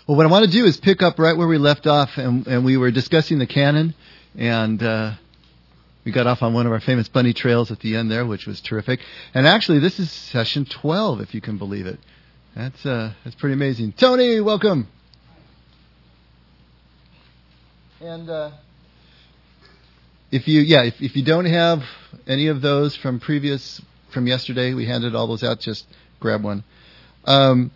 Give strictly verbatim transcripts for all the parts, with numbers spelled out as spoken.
Well, what I want to do is pick up right where we left off, and, and we were discussing the canon, and uh, we got off on one of our famous bunny trails at the end there, which was terrific. And actually, this is session twelve, if you can believe it. That's uh, that's pretty amazing. Tony, welcome. And uh, if you, yeah, if, if you don't have any of those from previous, from yesterday, we handed all those out. Just grab one. Um,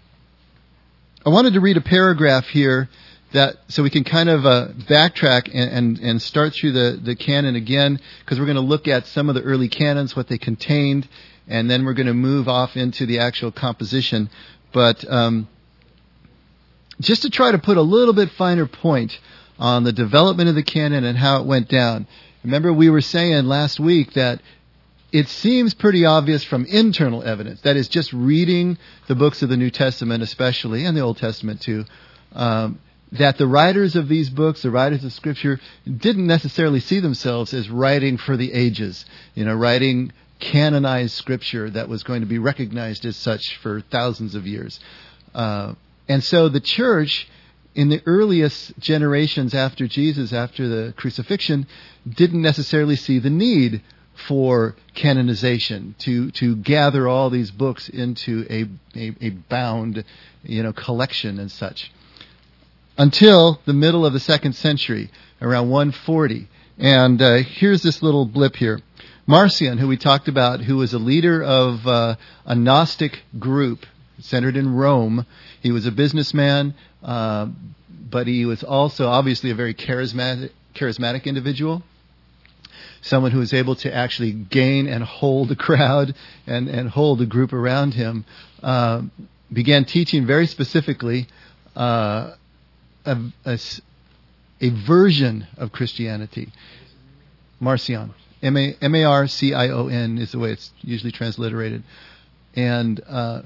I wanted to read a paragraph here that so we can kind of uh, backtrack and, and, and start through the, the canon again, because we're going to look at some of the early canons, what they contained, and then we're going to move off into the actual composition. But um, just to try to put a little bit finer point on the development of the canon and how it went down. Remember, we were saying last week that it seems pretty obvious from internal evidence, that is, just reading the books of the New Testament especially, and the Old Testament too, um, that the writers of these books, the writers of Scripture, didn't necessarily see themselves as writing for the ages, you know, writing canonized Scripture that was going to be recognized as such for thousands of years. Uh, and so the church, in the earliest generations after Jesus, after the crucifixion, didn't necessarily see the need for canonization, to, to gather all these books into a, a, a bound, you know, collection and such. Until the middle of the second century, around one forty. And uh, here's this little blip here. Marcion, who we talked about, who was a leader of uh, a Gnostic group centered in Rome. He was a businessman, uh, but he was also obviously a very charismatic, charismatic individual. Someone who was able to actually gain and hold a crowd and, and hold a group around him, uh, began teaching very specifically uh, a, a, a version of Christianity. Marcion. M A R C I O N is the way it's usually transliterated. And uh,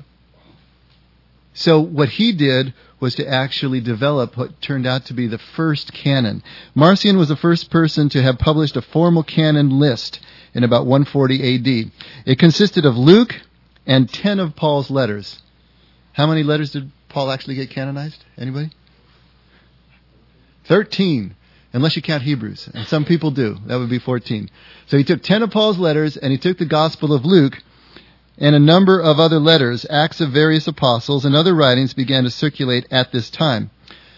so what he did was to actually develop what turned out to be the first canon. Marcion was the first person to have published a formal canon list in about one forty A D. It consisted of Luke and ten of Paul's letters. How many letters did Paul actually get canonized? Anybody? Thirteen, unless you count Hebrews. And some people do. That would be fourteen. So he took ten of Paul's letters, and he took the Gospel of Luke, and a number of other letters, Acts of various apostles, and other writings began to circulate at this time.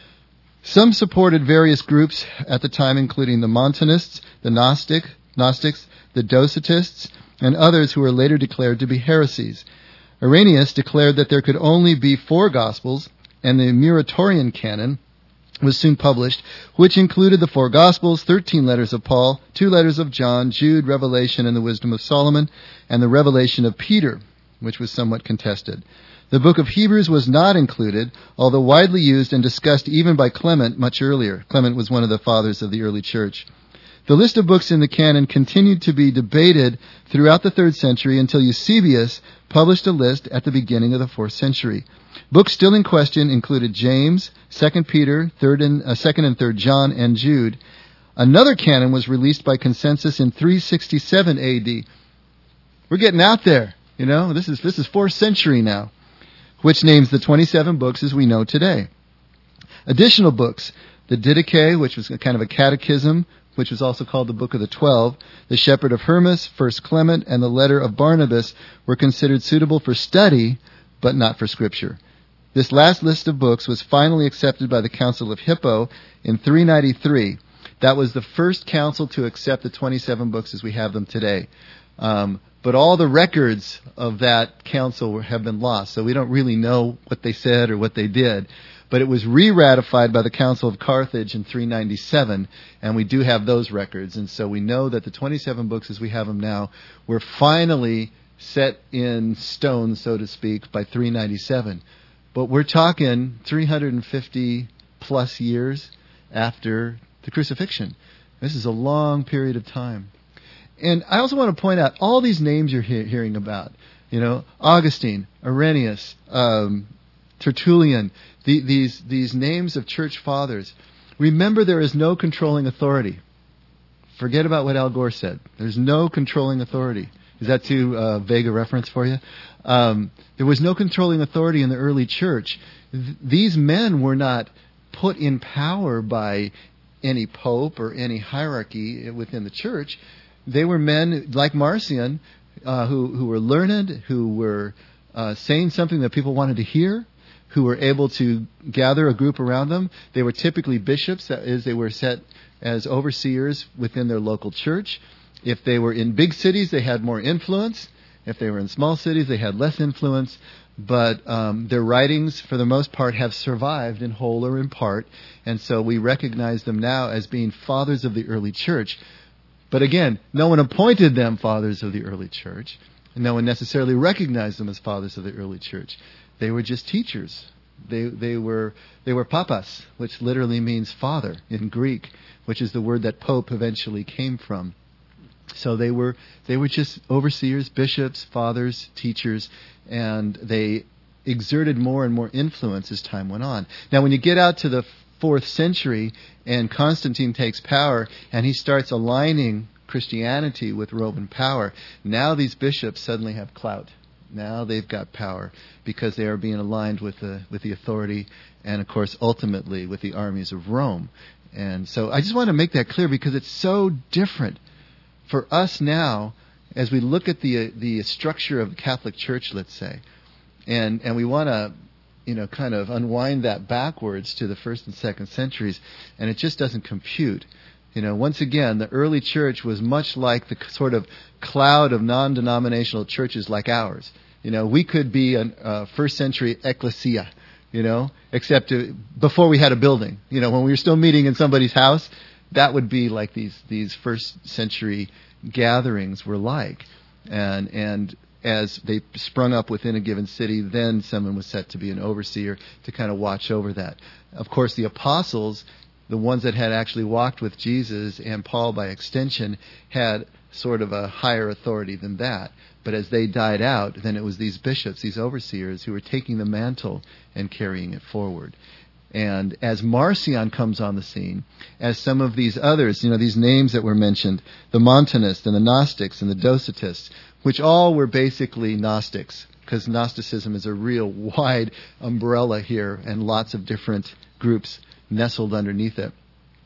Some supported various groups at the time, including the Montanists, the Gnostic, Gnostics, the Docetists, and others who were later declared to be heresies. Irenaeus declared that there could only be four Gospels, and the Muratorian canon was soon published, which included the four Gospels, thirteen letters of Paul, two letters of John, Jude, Revelation, and the Wisdom of Solomon, and the Revelation of Peter, which was somewhat contested. The book of Hebrews was not included, although widely used and discussed even by Clement much earlier. Clement was one of the fathers of the early church. The list of books in the canon continued to be debated throughout the third century until Eusebius published a list at the beginning of the fourth century. Books still in question included James, Second Peter, third and, uh, Second and Third John, and Jude. Another canon was released by consensus in three sixty-seven A D. We're getting out there, you know. This is this is fourth century now, which names the twenty-seven books as we know today. Additional books, the Didache, which was kind of a catechism, which was also called the Book of the Twelve, the Shepherd of Hermas, First Clement, and the Letter of Barnabas were considered suitable for study, but not for Scripture. This last list of books was finally accepted by the Council of Hippo in three ninety-three. That was the first council to accept the twenty-seven books as we have them today. Um, but all the records of that council have been lost, so we don't really know what they said or what they did. But it was re-ratified by the Council of Carthage in three ninety-seven, and we do have those records. And so we know that the twenty-seven books as we have them now were finally set in stone, so to speak, by three ninety-seven. But we're talking three hundred fifty plus years after the crucifixion. This is a long period of time. And I also want to point out all these names you're he- hearing about. You know, Augustine, Irenaeus, um, Tertullian, the, these, these names of church fathers. Remember, there is no controlling authority. Forget about what Al Gore said. There's no controlling authority. Is that too uh, vague a reference for you? Um, there was no controlling authority in the early church. Th- these men were not put in power by any pope or any hierarchy within the church. They were men like Marcion, uh, who, who were learned, who were uh, saying something that people wanted to hear, who were able to gather a group around them. They were typically bishops, that is, they were set as overseers within their local church. If they were in big cities, they had more influence. If they were in small cities, they had less influence. But um, their writings, for the most part, have survived in whole or in part. And so we recognize them now as being fathers of the early church. But again, no one appointed them fathers of the early church. And no one necessarily recognized them as fathers of the early church. They were just teachers. They they were they were papas, which literally means father in Greek, which is the word that pope eventually came from. So they were they were just overseers, bishops, fathers, teachers, and they exerted more and more influence as time went on. Now, when you get out to the fourth century and Constantine takes power and he starts aligning Christianity with Roman power, now these bishops suddenly have clout. Now they've got power because they are being aligned with the with the authority and, of course, ultimately with the armies of Rome. And so I just want to make that clear because it's so different for us now as we look at the the structure of the Catholic Church, let's say, and and we want to, you know, kind of unwind that backwards to the first and second centuries, and it just doesn't compute. You know, once again, the early church was much like the sort of cloud of non-denominational churches like ours. You know, we could be a uh, first century ecclesia, you know, except to, before we had a building. You know, when we were still meeting in somebody's house, that would be like these these first century gatherings were like. And and as they sprung up within a given city, then someone was set to be an overseer to kind of watch over that. Of course, the apostles, the ones that had actually walked with Jesus, and Paul by extension, had sort of a higher authority than that. But as they died out, then it was these bishops, these overseers, who were taking the mantle and carrying it forward. And as Marcion comes on the scene, as some of these others, you know, these names that were mentioned, the Montanists and the Gnostics and the Docetists, which all were basically Gnostics, because Gnosticism is a real wide umbrella here and lots of different groups nestled underneath it.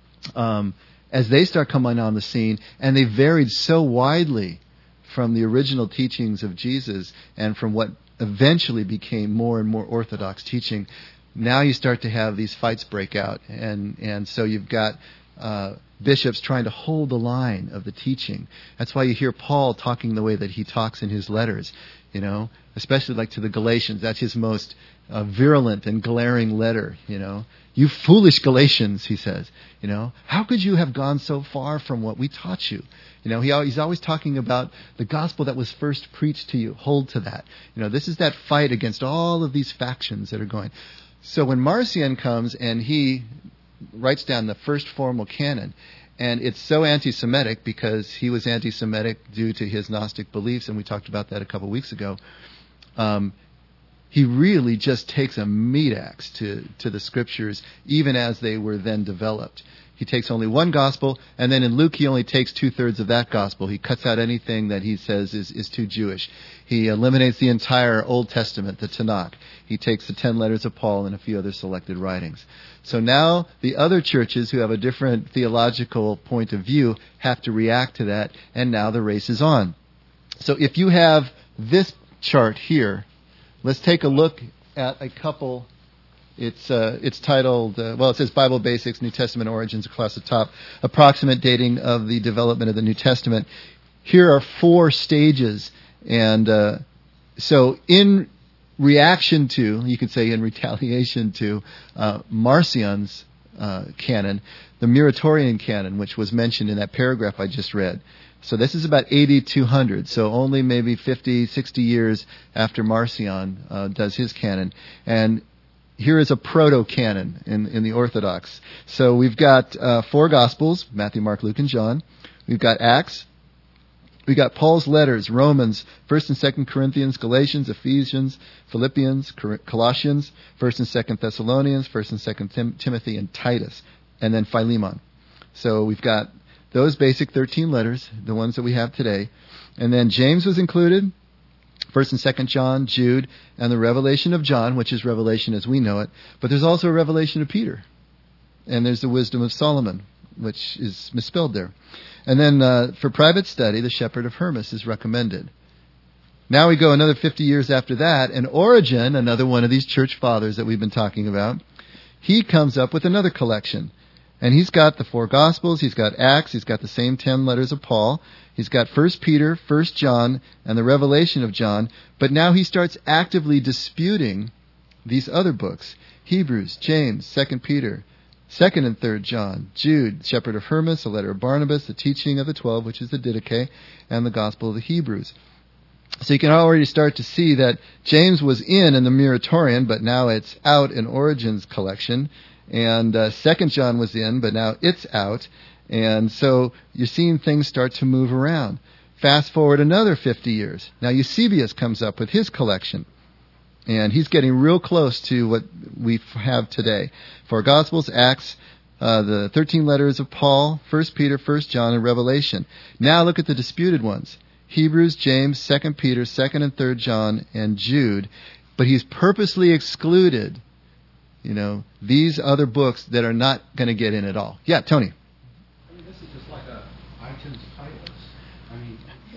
Um, as they start coming on the scene, and they varied so widely from the original teachings of Jesus and from what eventually became more and more orthodox teaching, now you start to have these fights break out. And, and so you've got uh, bishops trying to hold the line of the teaching. That's why you hear Paul talking the way that he talks in his letters, you know, especially like to the Galatians. That's his most uh, virulent and glaring letter, you know. You foolish Galatians, he says, you know, how could you have gone so far from what we taught you? You know, he, he's always talking about the gospel that was first preached to you. Hold to that. You know, this is that fight against all of these factions that are going. So when Marcion comes and he writes down the first formal canon, and it's so anti-Semitic because he was anti-Semitic due to his Gnostic beliefs, and we talked about that a couple of weeks ago, um, he really just takes a meat axe to, to the scriptures, even as they were then developed. He takes only one gospel, and then in Luke he only takes two-thirds of that gospel. He cuts out anything that he says is, is too Jewish. He eliminates the entire Old Testament, the Tanakh. He takes the ten letters of Paul and a few other selected writings. So now the other churches who have a different theological point of view have to react to that, and now the race is on. So if you have this chart here, let's take a look at a couple. It's uh, it's titled, uh, well, it says Bible Basics, New Testament Origins across the top, approximate dating of the development of the New Testament. Here are four stages. And uh, so in reaction to, you could say in retaliation to, uh, Marcion's uh, canon, the Muratorian canon, which was mentioned in that paragraph I just read. So this is about A D two hundred, so only maybe fifty, sixty years after Marcion uh, does his canon. And here is a proto-canon in, in the Orthodox. So we've got uh, four Gospels, Matthew, Mark, Luke, and John. We've got Acts. We've got Paul's letters, Romans, First and Second Corinthians, Galatians, Ephesians, Philippians, Colossians, First and Second Thessalonians, First and Second Tim- Timothy, and Titus, and then Philemon. So we've got those basic thirteen letters, the ones that we have today. And then James was included, First and Second John, Jude, and the Revelation of John, which is Revelation as we know it. But there's also a Revelation of Peter. And there's the Wisdom of Solomon, which is misspelled there. And then uh, for private study, the Shepherd of Hermas is recommended. Now we go another fifty years after that, and Origen, another one of these church fathers that we've been talking about, he comes up with another collection. And he's got the four Gospels, he's got Acts, he's got the same ten letters of Paul, he's got First Peter, First John, and the Revelation of John, but now he starts actively disputing these other books. Hebrews, James, Second Peter, Second and Third John, Jude, Shepherd of Hermas, the letter of Barnabas, the teaching of the twelve, which is the Didache, and the Gospel of the Hebrews. So you can already start to see that James was in in the Muratorian, but now it's out in Origen's collection. And uh, Second John was in, but now it's out. And so you're seeing things start to move around. Fast forward another fifty years. Now Eusebius comes up with his collection. And he's getting real close to what we have today. Four Gospels, Acts, uh, the thirteen letters of Paul, First Peter, First John, and Revelation. Now look at the disputed ones. Hebrews, James, Second Peter, Second and Third John, and Jude. But he's purposely excluded, you know, these other books that are not going to get in at all. Yeah, Tony. I mean, this is just like a iTunes playlist. I mean,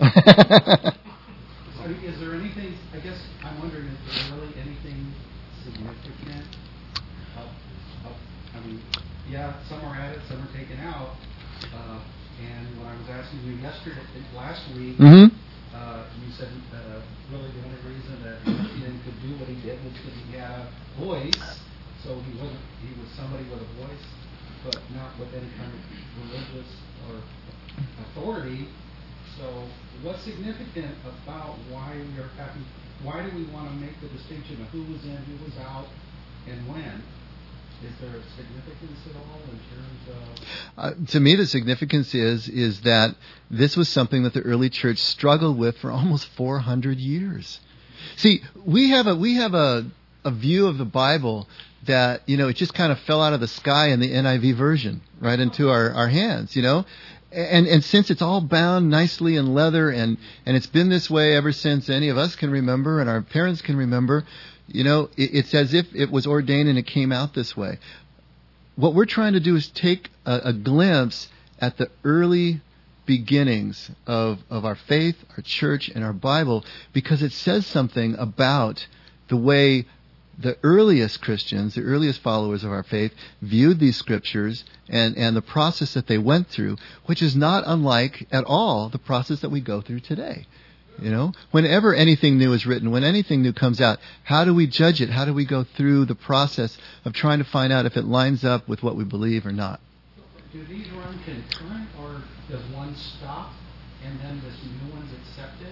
I mean, is there anything, I guess I'm wondering, is there really anything significant? Of, of, I mean, yeah, some are added, some are taken out. Uh, and when I was asking you yesterday, last week, mm-hmm. uh, you said uh, really the only reason that Ian could do what he did was because he had a voice. So he wasn't, he was somebody with a voice, but not with any kind of religious or authority. So what's significant about why we are having, why do we want to make the distinction of who was in, who was out, and when? Is there a significance at all in terms of... Uh, to me, the significance is is that this was something that the early church struggled with for almost four hundred years. See, we have a we have a, a view of the Bible that, you know, it just kind of fell out of the sky in the N I V version, right into our, our hands, you know. And and since it's all bound nicely in leather, and, and it's been this way ever since any of us can remember and our parents can remember, you know, it, it's as if it was ordained and it came out this way. What we're trying to do is take a, a glimpse at the early beginnings of, of our faith, our church, and our Bible, because it says something about the way the earliest Christians, the earliest followers of our faith, viewed these scriptures and, and the process that they went through, which is not unlike at all the process that we go through today. You know, whenever anything new is written, when anything new comes out, how do we judge it? How do we go through the process of trying to find out if it lines up with what we believe or not? Do these run concurrent, or does one stop and then this new one's accepted?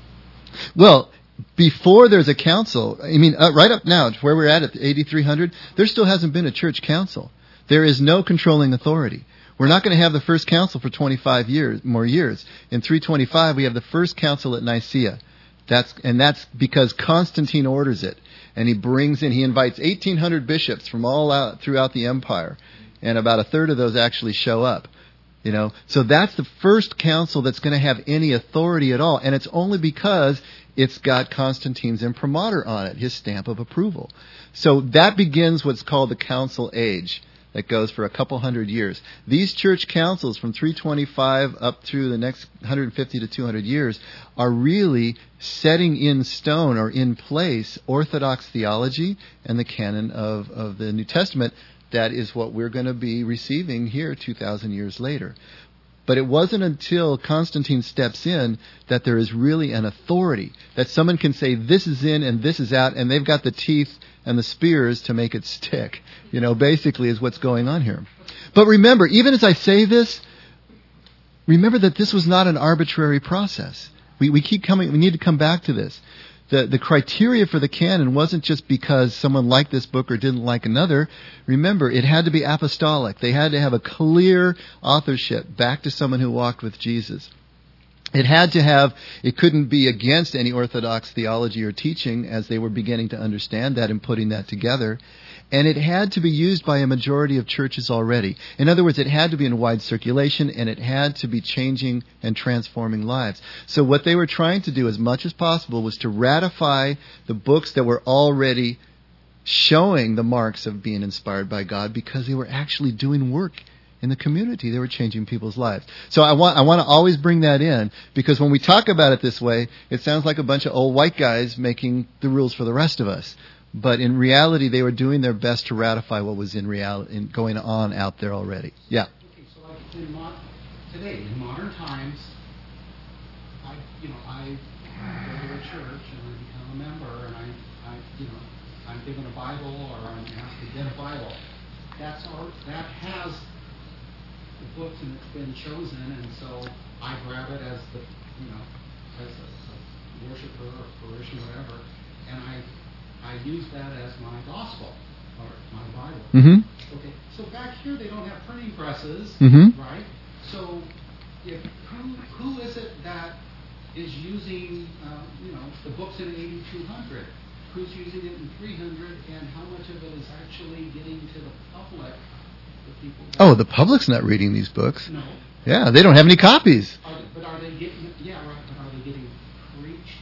Well, before there's a council, I mean, uh, right up now, where we're at at eighty-three hundred, there still hasn't been a church council. There is no controlling authority. We're not going to have the first council for twenty-five years, more years. In three twenty-five, we have the first council at Nicaea. That's, and that's because Constantine orders it. And he brings in, he invites eighteen hundred bishops from all out throughout the empire. And about a third of those actually show up. You know, so that's the first council that's going to have any authority at all. And it's only because it's got Constantine's imprimatur on it, his stamp of approval. So that begins what's called the council age. That goes for a couple hundred years. These church councils from three twenty-five up through the next one hundred fifty to two hundred years are really setting in stone or in place Orthodox theology and the canon of, of the New Testament. That is what we're going to be receiving here two thousand years later. But it wasn't until Constantine steps in that there is really an authority, that someone can say this is in and this is out, and they've got the teeth and the spears to make it stick, you know, basically is what's going on here. But remember, even as I say this, remember that this was not an arbitrary process. We, we keep coming, we need to come back to this. The, the criteria for the canon wasn't just because someone liked this book or didn't like another. Remember, it had to be apostolic. They had to have a clear authorship back to someone who walked with Jesus. It had to have, it couldn't be against any Orthodox theology or teaching as they were beginning to understand that and putting that together. And it had to be used by a majority of churches already. In other words, it had to be in wide circulation, and it had to be changing and transforming lives. So what they were trying to do as much as possible was to ratify the books that were already showing the marks of being inspired by God, because they were actually doing work in the community. They were changing people's lives. So I want I want to always bring that in, because when we talk about it this way, it sounds like a bunch of old white guys making the rules for the rest of us. But in reality, they were doing their best to ratify what was in reality, in going on out there already. Yeah. Okay, so like in mo- today, in modern times, I, you know, I go to a church and I become a member, and I, I, you know, I'm given a Bible, or I'm asked to get a Bible. That's our, that has the books, and it's been chosen, and so I grab it as the, you know, as a, a worshiper or parishioner, whatever, and I, I use that as my gospel or my Bible. Mm-hmm. Okay, so back here they don't have printing presses, Mm-hmm. right? So, if who who is it that is using, uh, you know, the books in eighty-two hundred? Who's using it in three hundred, and how much of it is actually getting to the public, the people? that- Oh, the public's not reading these books. No. Yeah, they don't have any copies. Are, but are they getting? Yeah, right. But are they getting preached?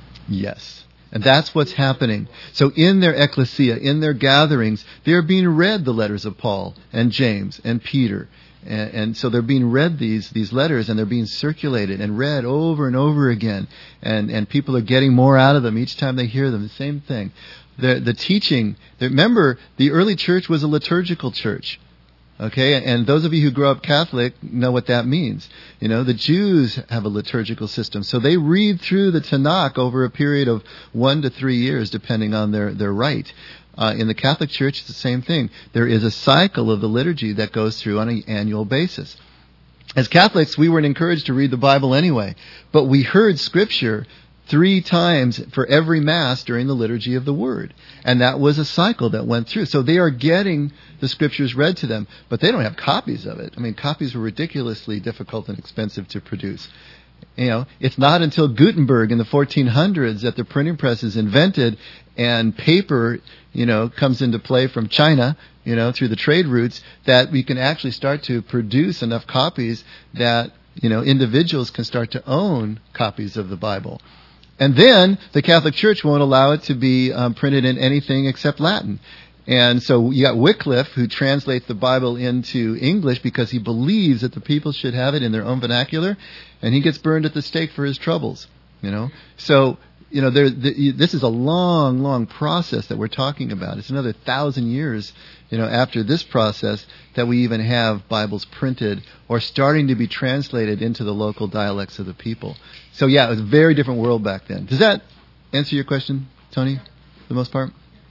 Yes. And that's what's happening. So in their ecclesia, in their gatherings, they're being read the letters of Paul and James and Peter. And, and so they're being read these these letters, and they're being circulated and read over and over again. And, and people are getting more out of them each time they hear them. The same thing. The, the teaching, remember, the early church was a liturgical church. Okay, and those of you who grew up Catholic know what that means. You know, the Jews have a liturgical system, so they read through the Tanakh over a period of one to three years, depending on their, their rite. Uh, in the Catholic Church, it's the same thing. There is a cycle of the liturgy that goes through on an annual basis. As Catholics, we weren't encouraged to read the Bible anyway, but we heard Scripture three times for every Mass during the liturgy of the Word. And that was a cycle that went through. So they are getting the Scriptures read to them, but they don't have copies of it. I mean, copies were ridiculously difficult and expensive to produce. You know, it's not until Gutenberg in the fourteen hundreds that the printing press is invented and paper, you know, comes into play from China, you know, through the trade routes, that we can actually start to produce enough copies that, you know, individuals can start to own copies of the Bible. And then the Catholic Church won't allow it to be um, printed in anything except Latin. And so you got Wycliffe, who translates the Bible into English because he believes that the people should have it in their own vernacular, and he gets burned at the stake for his troubles. You know, so you know there. The, this is a long, long process that we're talking about. It's another thousand years, you know, after this process that we even have Bibles printed or starting to be translated into the local dialects of the people. So yeah, it was a very different world back then. Does that answer your question, Tony, for the most part?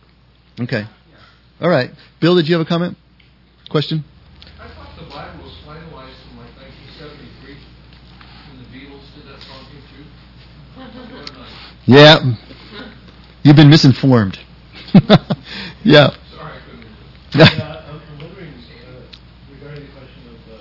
Okay. All right. Bill, did you have a comment? Question? I thought the Bible was finalized in like nineteen seventy-three when the Beatles did that song too. Yeah. You've been misinformed. Yeah. Sorry, I couldn't. Yeah, I'm I'm wondering uh, regarding the question of uh,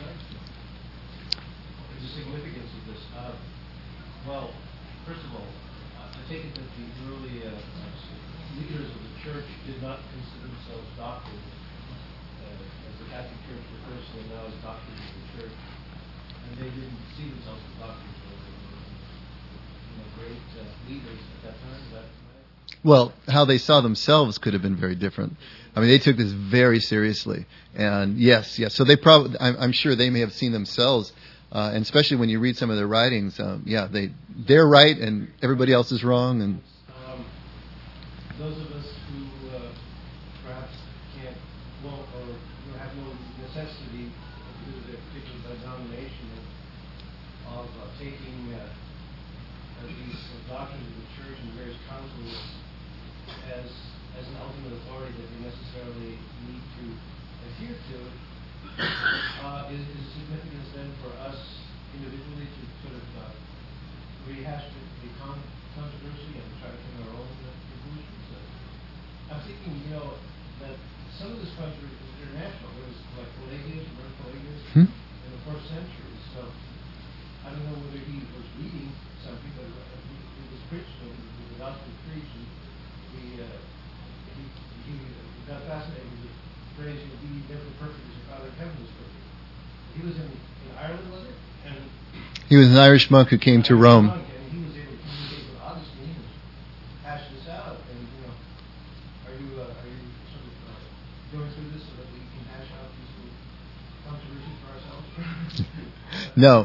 the significance of this. Uh, well, first of all, I I take it that the early uh, uh, leaders of the church did not consider themselves doctors, uh, as the Catholic Church refers to them now as doctors of the church, and they didn't see themselves as doctors. They were, you know, great uh, leaders at that time. Is that right? Well, how they saw themselves could have been very different. I mean, they took this very seriously. And yes, yes. So they probably, I'm, I'm sure they may have seen themselves, uh, and especially when you read some of their writings, um, yeah, they, they're right and everybody else is wrong. And Um, those of us who uh, perhaps can't, well, or who have no necessity due to their particular denomination of, of uh, taking uh, uh, these uh, doctrines of the church and various councils as as an ultimate authority that we necessarily need to adhere to, uh, is, is significance then for us individually to sort of uh, rehash the, the con- controversy and try to come to our own uh, conclusions. Uh, I'm thinking, you know, that some of this controversy is international. There was like Pelagius, remember Pelagius, Hmm? in the first century. So I don't know whether he was reading something, but uh, he, he was preached, so he, the gospel preached, and he, uh, he, he got fascinated with the phrase, you know, be never perfect as your Father in heaven is perfect. He was in, in Ireland, was it? And He was an Irish monk who came to Rome. monk, and he was able to communicate with Augustine and hash this out. And, you know, are you, uh, are you sort of uh, going through this so that we can hash out these little controversies for ourselves? No.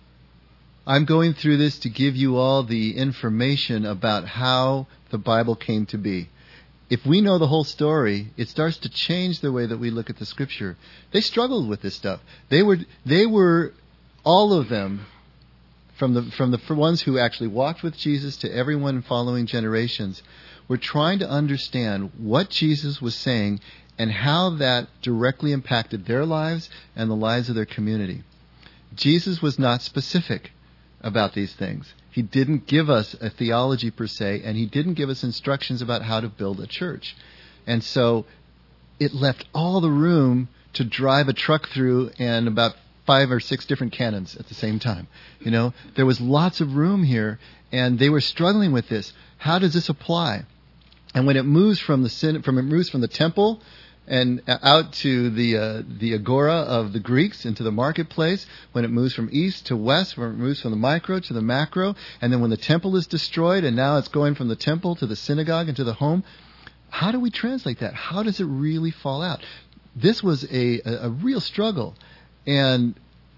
I'm going through this to give you all the information about how the Bible came to be. If we know the whole story, it starts to change the way that we look at the Scripture. They struggled with this stuff. They were, they were, all of them, from the from the ones who actually walked with Jesus to everyone following generations, were trying to understand what Jesus was saying and how that directly impacted their lives and the lives of their community. Jesus was not specific about these things. He didn't give us a theology per se, and he didn't give us instructions about how to build a church. And so it left all the room to drive a truck through and about five or six different cannons at the same time. You know, there was lots of room here, and they were struggling with this. How does this apply? And when it moves from the sin, from it moves from the temple and out to the uh, the agora of the Greeks, into the marketplace, when it moves from east to west, when it moves from the micro to the macro, and then when the temple is destroyed and now it's going from the temple to the synagogue and to the home, how do we translate that? How does it really fall out? This was a, a, a real struggle. And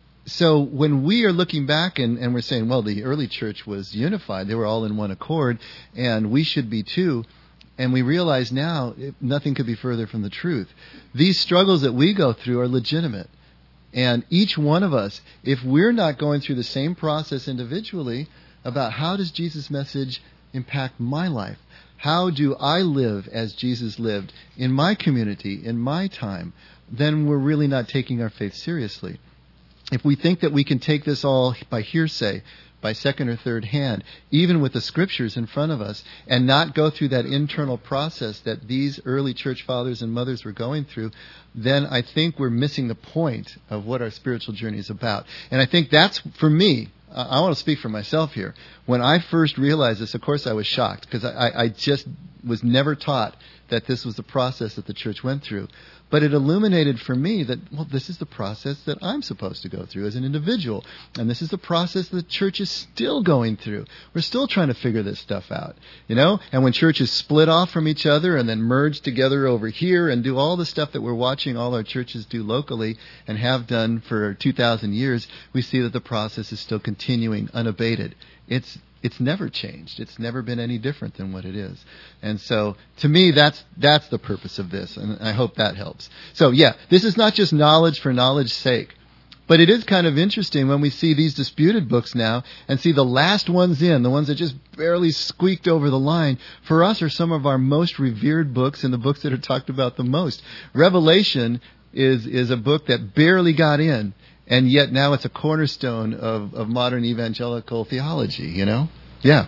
so when we are looking back and, and we're saying, well, the early church was unified, they were all in one accord, and we should be too, and we realize now it, nothing could be further from the truth. These struggles that we go through are legitimate. And each one of us, if we're not going through the same process individually about how does Jesus' message impact my life? How do I live as Jesus lived in my community, in my time? Then we're really not taking our faith seriously. If we think that we can take this all by hearsay, by second or third hand, even with the Scriptures in front of us, and not go through that internal process that these early church fathers and mothers were going through, then I think we're missing the point of what our spiritual journey is about. And I think that's, for me, I want to speak for myself here. When I first realized this, of course I was shocked, because I, I just was never taught that this was the process that the church went through. But it illuminated for me that, well, this is the process that I'm supposed to go through as an individual. And this is the process the church is still going through. We're still trying to figure this stuff out, you know? And when churches split off from each other and then merge together over here and do all the stuff that we're watching all our churches do locally and have done for two thousand years, we see that the process is still continuing unabated. It's It's never changed. It's never been any different than what it is. And so, to me, that's that's the purpose of this, and I hope that helps. So, yeah, this is not just knowledge for knowledge's sake. But it is kind of interesting when we see these disputed books now and see the last ones in, the ones that just barely squeaked over the line, for us are some of our most revered books and the books that are talked about the most. Revelation is is a book that barely got in. And yet now it's a cornerstone of, of modern evangelical theology, you know? Yeah.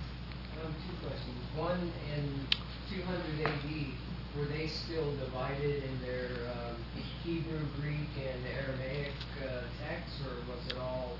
Um, two questions. One, in two hundred A D, were they still divided in their um, Hebrew, Greek, and Aramaic uh, texts, or was it all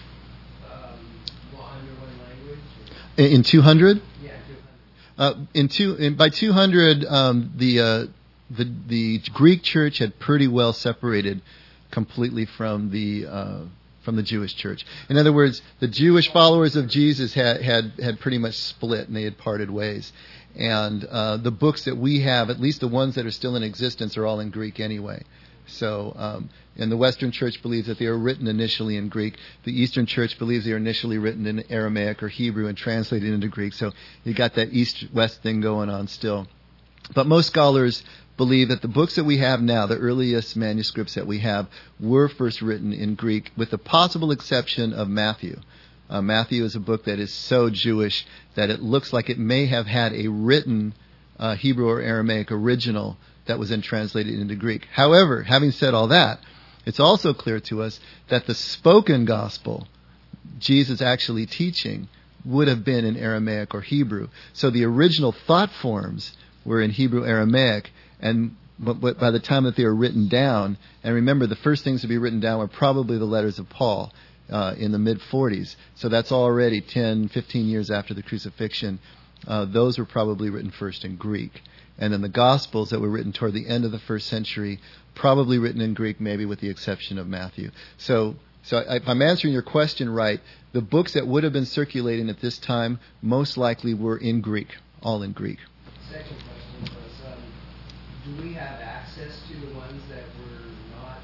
um, under one language? Or? In two hundred? Yeah, two hundred. Uh, in two, in, by two hundred, um, the, uh, the the Greek church had pretty well separated completely from the uh, from the Jewish church. In other words, the Jewish followers of Jesus had had, had pretty much split, and they had parted ways. And uh, the books that we have, at least the ones that are still in existence, are all in Greek anyway. So, um, and the Western Church believes that they were written initially in Greek. The Eastern Church believes they were initially written in Aramaic or Hebrew and translated into Greek. So you got that East-West thing going on still. But most scholars believe that the books that we have now, the earliest manuscripts that we have, were first written in Greek, with the possible exception of Matthew. Uh, Matthew is a book that is so Jewish that it looks like it may have had a written uh, Hebrew or Aramaic original that was then translated into Greek. However, having said all that, it's also clear to us that the spoken gospel, Jesus actually teaching, would have been in Aramaic or Hebrew. So the original thought forms were in Hebrew, Aramaic, and but by the time that they were written down, and remember, the first things to be written down were probably the letters of Paul uh, in the mid forties. So that's already ten, fifteen years after the crucifixion. Uh, those were probably written first in Greek. and then the Gospels that were written toward the end of the first century, probably written in Greek, maybe with the exception of Matthew. So, so if I'm answering your question right, the books that would have been circulating at this time most likely were in Greek, all in Greek. Second question was, um, do we have access to the ones that were not,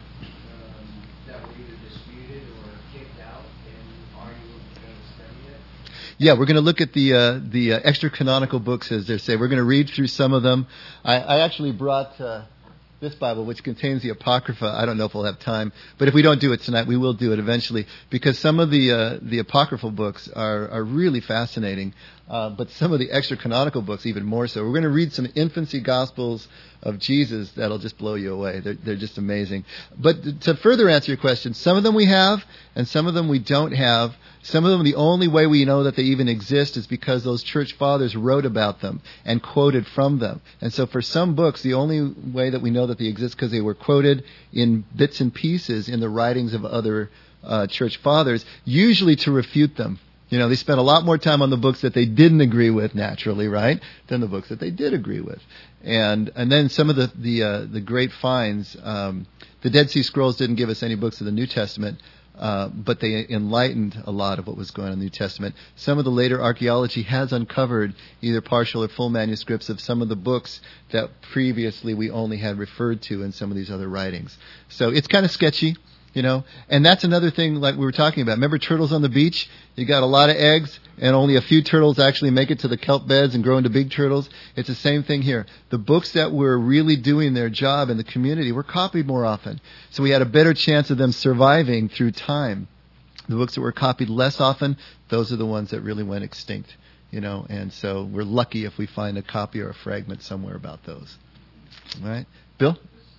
um, that were either disputed or kicked out, and are you going to study it? Yeah, we're going to look at the uh, the uh, extra canonical books, as they say. We're going to read through some of them. I, I actually brought uh, this Bible, which contains the Apocrypha. I don't know if we'll have time, but if we don't do it tonight, we will do it eventually, because some of the uh, the apocryphal books are are really fascinating, uh, but some of the extra canonical books even more so. We're going to read some infancy Gospels of Jesus that'll just blow you away. They're they're just amazing. But to further answer your question, some of them we have, and some of them we don't have. Some of them, the only way we know that they even exist is because those church fathers wrote about them and quoted from them. And so for some books, the only way that we know that they exist because they were quoted in bits and pieces in the writings of other uh, church fathers, usually to refute them. You know, they spent a lot more time on the books that they didn't agree with, naturally, right, than the books that they did agree with. And and then some of the the, uh, the great finds, um, the Dead Sea Scrolls didn't give us any books of the New Testament, Uh, but they enlightened a lot of what was going on in the New Testament. Some of the later archaeology has uncovered either partial or full manuscripts of some of the books that previously we only had referred to in some of these other writings. So it's kind of sketchy, you know. And that's another thing like we were talking about. Remember turtles on the beach? You got a lot of eggs, and only a few turtles actually make it to the kelp beds and grow into big turtles. It's the same thing here. The books that were really doing their job in the community were copied more often. So we had a better chance of them surviving through time. The books that were copied less often, those are the ones that really went extinct, you know. And so we're lucky if we find a copy or a fragment somewhere about those. All right? Bill?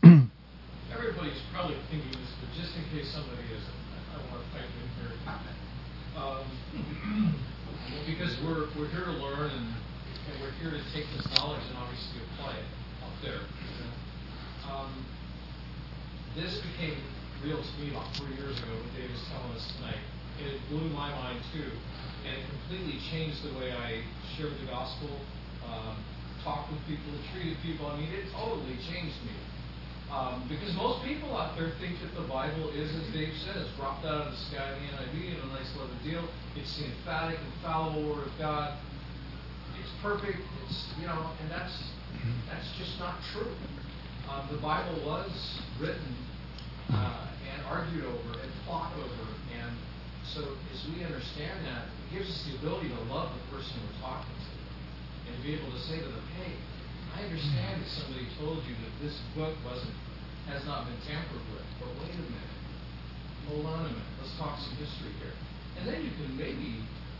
Everybody's probably thinking this, but just in case somebody isn't, I don't want to fight in here. Um, because we're we're here to learn, and, and we're here to take this knowledge and obviously apply it out there. You know? um, this became real to me about three years ago when Dave was telling us tonight, and it blew my mind too, and it completely changed the way I shared the gospel, um, talked with people, treated people. I mean, it totally changed me. Um, because most people out there think that the Bible is, as Dave says, dropped out of the sky in the N I V in a nice leather deal. It's the emphatic, infallible Word of God. It's perfect. It's, you know, and that's that's just not true. Um, the Bible was written uh, and argued over and fought over, and so as we understand that, it gives us the ability to love the person we're talking to, and to be able to say to them, "Hey, I understand that somebody told you that this book wasn't, has not been tampered with, but wait a minute, hold on a minute, let's talk some history here." And then you can maybe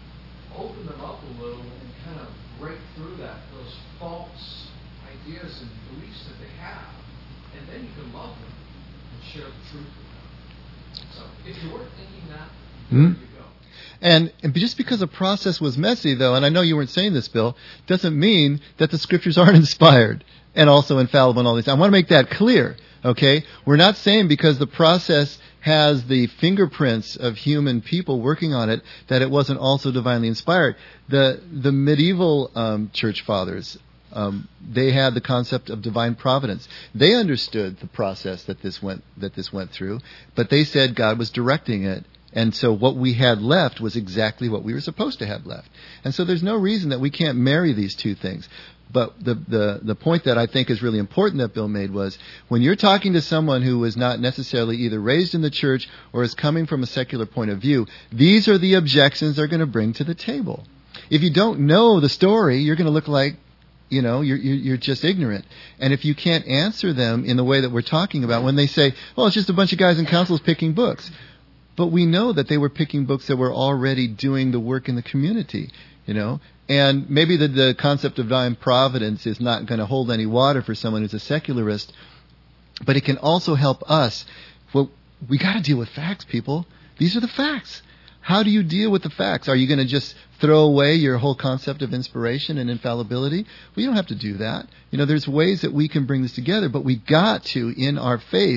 open them up a little and kind of break through that, those false ideas and beliefs that they have, and then you can love them and share the truth with them. So if you weren't thinking that, Mm-hmm. there you go. And, and just because the process was messy, though, and I know you weren't saying this, Bill, doesn't mean that the scriptures aren't inspired and also infallible and all these. I want to make that clear, okay? We're not saying because the process has the fingerprints of human people working on it that it wasn't also divinely inspired. The the medieval um, church fathers, um, they had the concept of divine providence. They understood the process that this went that this went through, but they said God was directing it. And so what we had left was exactly what we were supposed to have left. And so there's no reason that we can't marry these two things. But the, the, the point that I think is really important that Bill made was when you're talking to someone who was not necessarily either raised in the church or is coming from a secular point of view, these are the objections they're going to bring to the table. If you don't know the story, you're going to look like, you know, you're, you're just ignorant. And if you can't answer them in the way that we're talking about, when they say, well, it's just a bunch of guys in councils picking books. But we know that they were picking books that were already doing the work in the community, you know. And maybe the, the concept of divine providence is not going to hold any water for someone who's a secularist, but it can also help us. Well, we got to deal with facts, people. These are the facts. How do you deal with the facts? Are you going to just throw away your whole concept of inspiration and infallibility? Well, you don't have to do that. You know, there's ways that we can bring this together, but we got to, in our faith,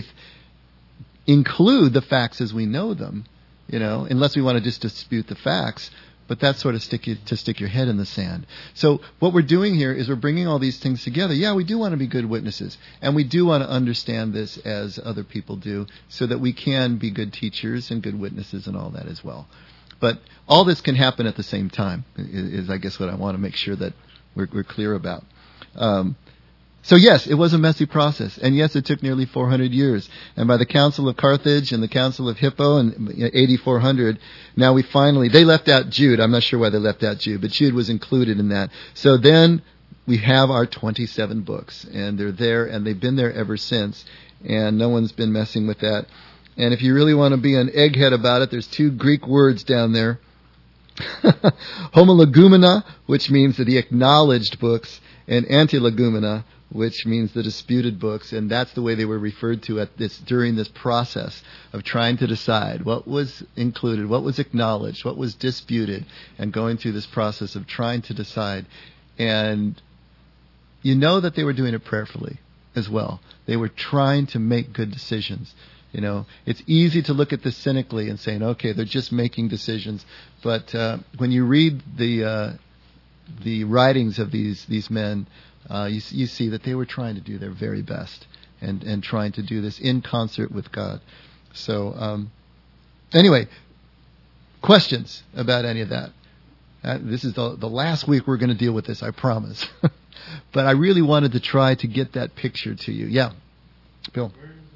include the facts as we know them, you know, unless we want to just dispute the facts. but that's sort of stick you, to stick your head in the sand. So what we're doing here is we're bringing all these things together. Yeah, we do want to be good witnesses, and we do want to understand this as other people do, so that we can be good teachers and good witnesses and all that as well. But all this can happen at the same time, is, is I guess what I want to make sure that we're, we're clear about. Um, So yes, it was a messy process, and yes, it took nearly four hundred years. And by the Council of Carthage and the Council of Hippo in eighty-four hundred, now we finally, they left out Jude. I'm not sure why they left out Jude, but Jude was included in that. So then we have our twenty-seven books, and they're there, and they've been there ever since, and no one's been messing with that. And if you really want to be an egghead about it, there's two Greek words down there. Homologumena, which means the acknowledged books, and antilegumena, which means the disputed books, and that's the way they were referred to at this during this process of trying to decide what was included, what was acknowledged, what was disputed, and going through this process of trying to decide. And you know that they were doing it prayerfully as well. They were trying to make good decisions. You know, it's easy to look at this cynically and saying, okay, they're just making decisions. But uh, when you read the uh, the writings of these these men, uh, you, you see that they were trying to do their very best and, and trying to do this in concert with God. So um, anyway, questions about any of that? Uh, this is the, the last week we're going to deal with this, I promise. But I really wanted to try to get that picture to you. Yeah, Bill.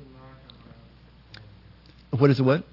What is it, what?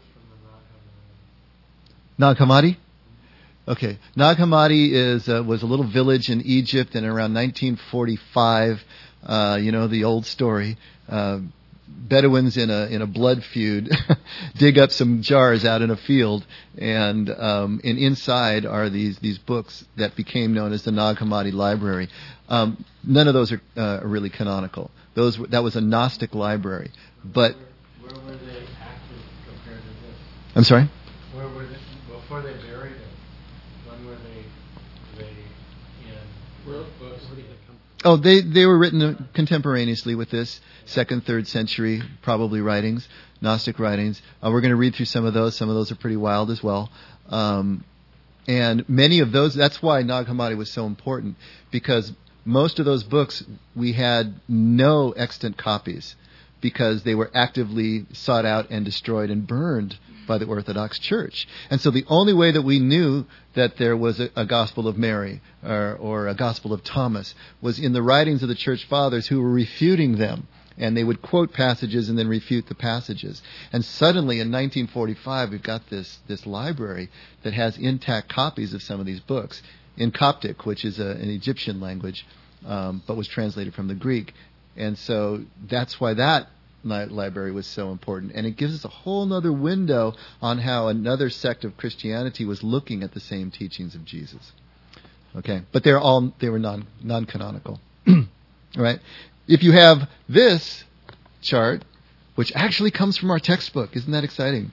Nag Hammadi? Okay. Nag Hammadi is, uh, was a little village in Egypt, and around nineteen forty-five, uh, you know, the old story, uh, Bedouins in a in a blood feud dig up some jars out in a field, and um, and inside are these these books that became known as the Nag Hammadi Library. Um, none of those are uh, really canonical. Those that was a Gnostic library, but Where, where were they active compared to this? I'm sorry. Where were they before they buried it? When were they they in? Where, where did they come? Oh, they, they were written contemporaneously with this, second, third century, probably writings, Gnostic writings. Uh, we're going to read through some of those. Some of those are pretty wild as well. Um, and many of those, that's why Nag Hammadi was so important, because most of those books we had no extant copies, because they were actively sought out and destroyed and burned by the Orthodox Church. And so the only way that we knew that there was a, a Gospel of Mary or, or a Gospel of Thomas was in the writings of the Church Fathers, who were refuting them. And they would quote passages and then refute the passages. And suddenly in nineteen forty-five, we've got this, this library that has intact copies of some of these books in Coptic, which is a, an Egyptian language, um, but was translated from the Greek. And so that's why that library was so important. And it gives us a whole other window on how another sect of Christianity was looking at the same teachings of Jesus. Okay, but they're all they were non non-canonical. Right? If you have this chart, which actually comes from our textbook, isn't that exciting?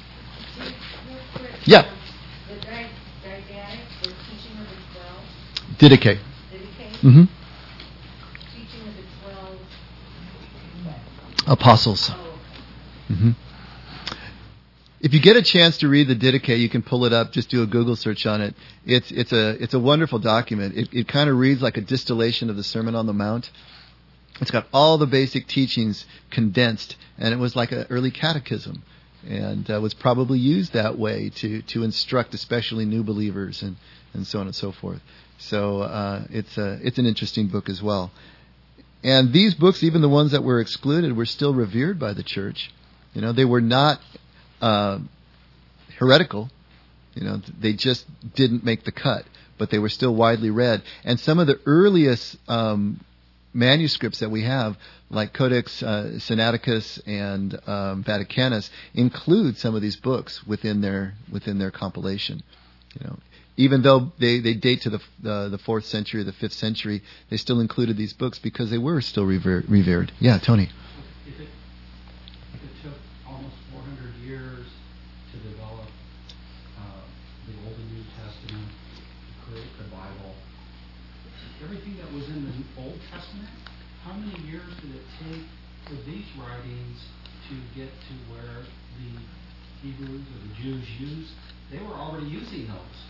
Yeah. The Didache, the teaching of the twelve. Didache. Didache. Mm-hmm. Teaching of the twelve. Apostles. Mm-hmm. If you get a chance to read the Didache, you can pull it up. Just do a Google search on it. It's it's a it's a wonderful document. It it kind of reads like a distillation of the Sermon on the Mount. It's got all the basic teachings condensed, and it was like an early catechism, and uh, was probably used that way to to instruct especially new believers and and so on and so forth. So uh, it's a it's an interesting book as well. And these books, even the ones that were excluded, were still revered by the church. You know, they were not uh, heretical. You know, they just didn't make the cut, but they were still widely read. And some of the earliest um, manuscripts that we have, like Codex uh, Sinaiticus and um, Vaticanus, include some of these books within their within their compilation. You know. Even though they, they date to the uh, the fourth century or the fifth century, they still included these books because they were still revered. revered. Yeah, Tony. If it, if it took almost four hundred years to develop uh, the Old and New Testament, to create the Bible, everything that was in the Old Testament, how many years did it take for these writings to get to where the Hebrews or the Jews used? They were already using those.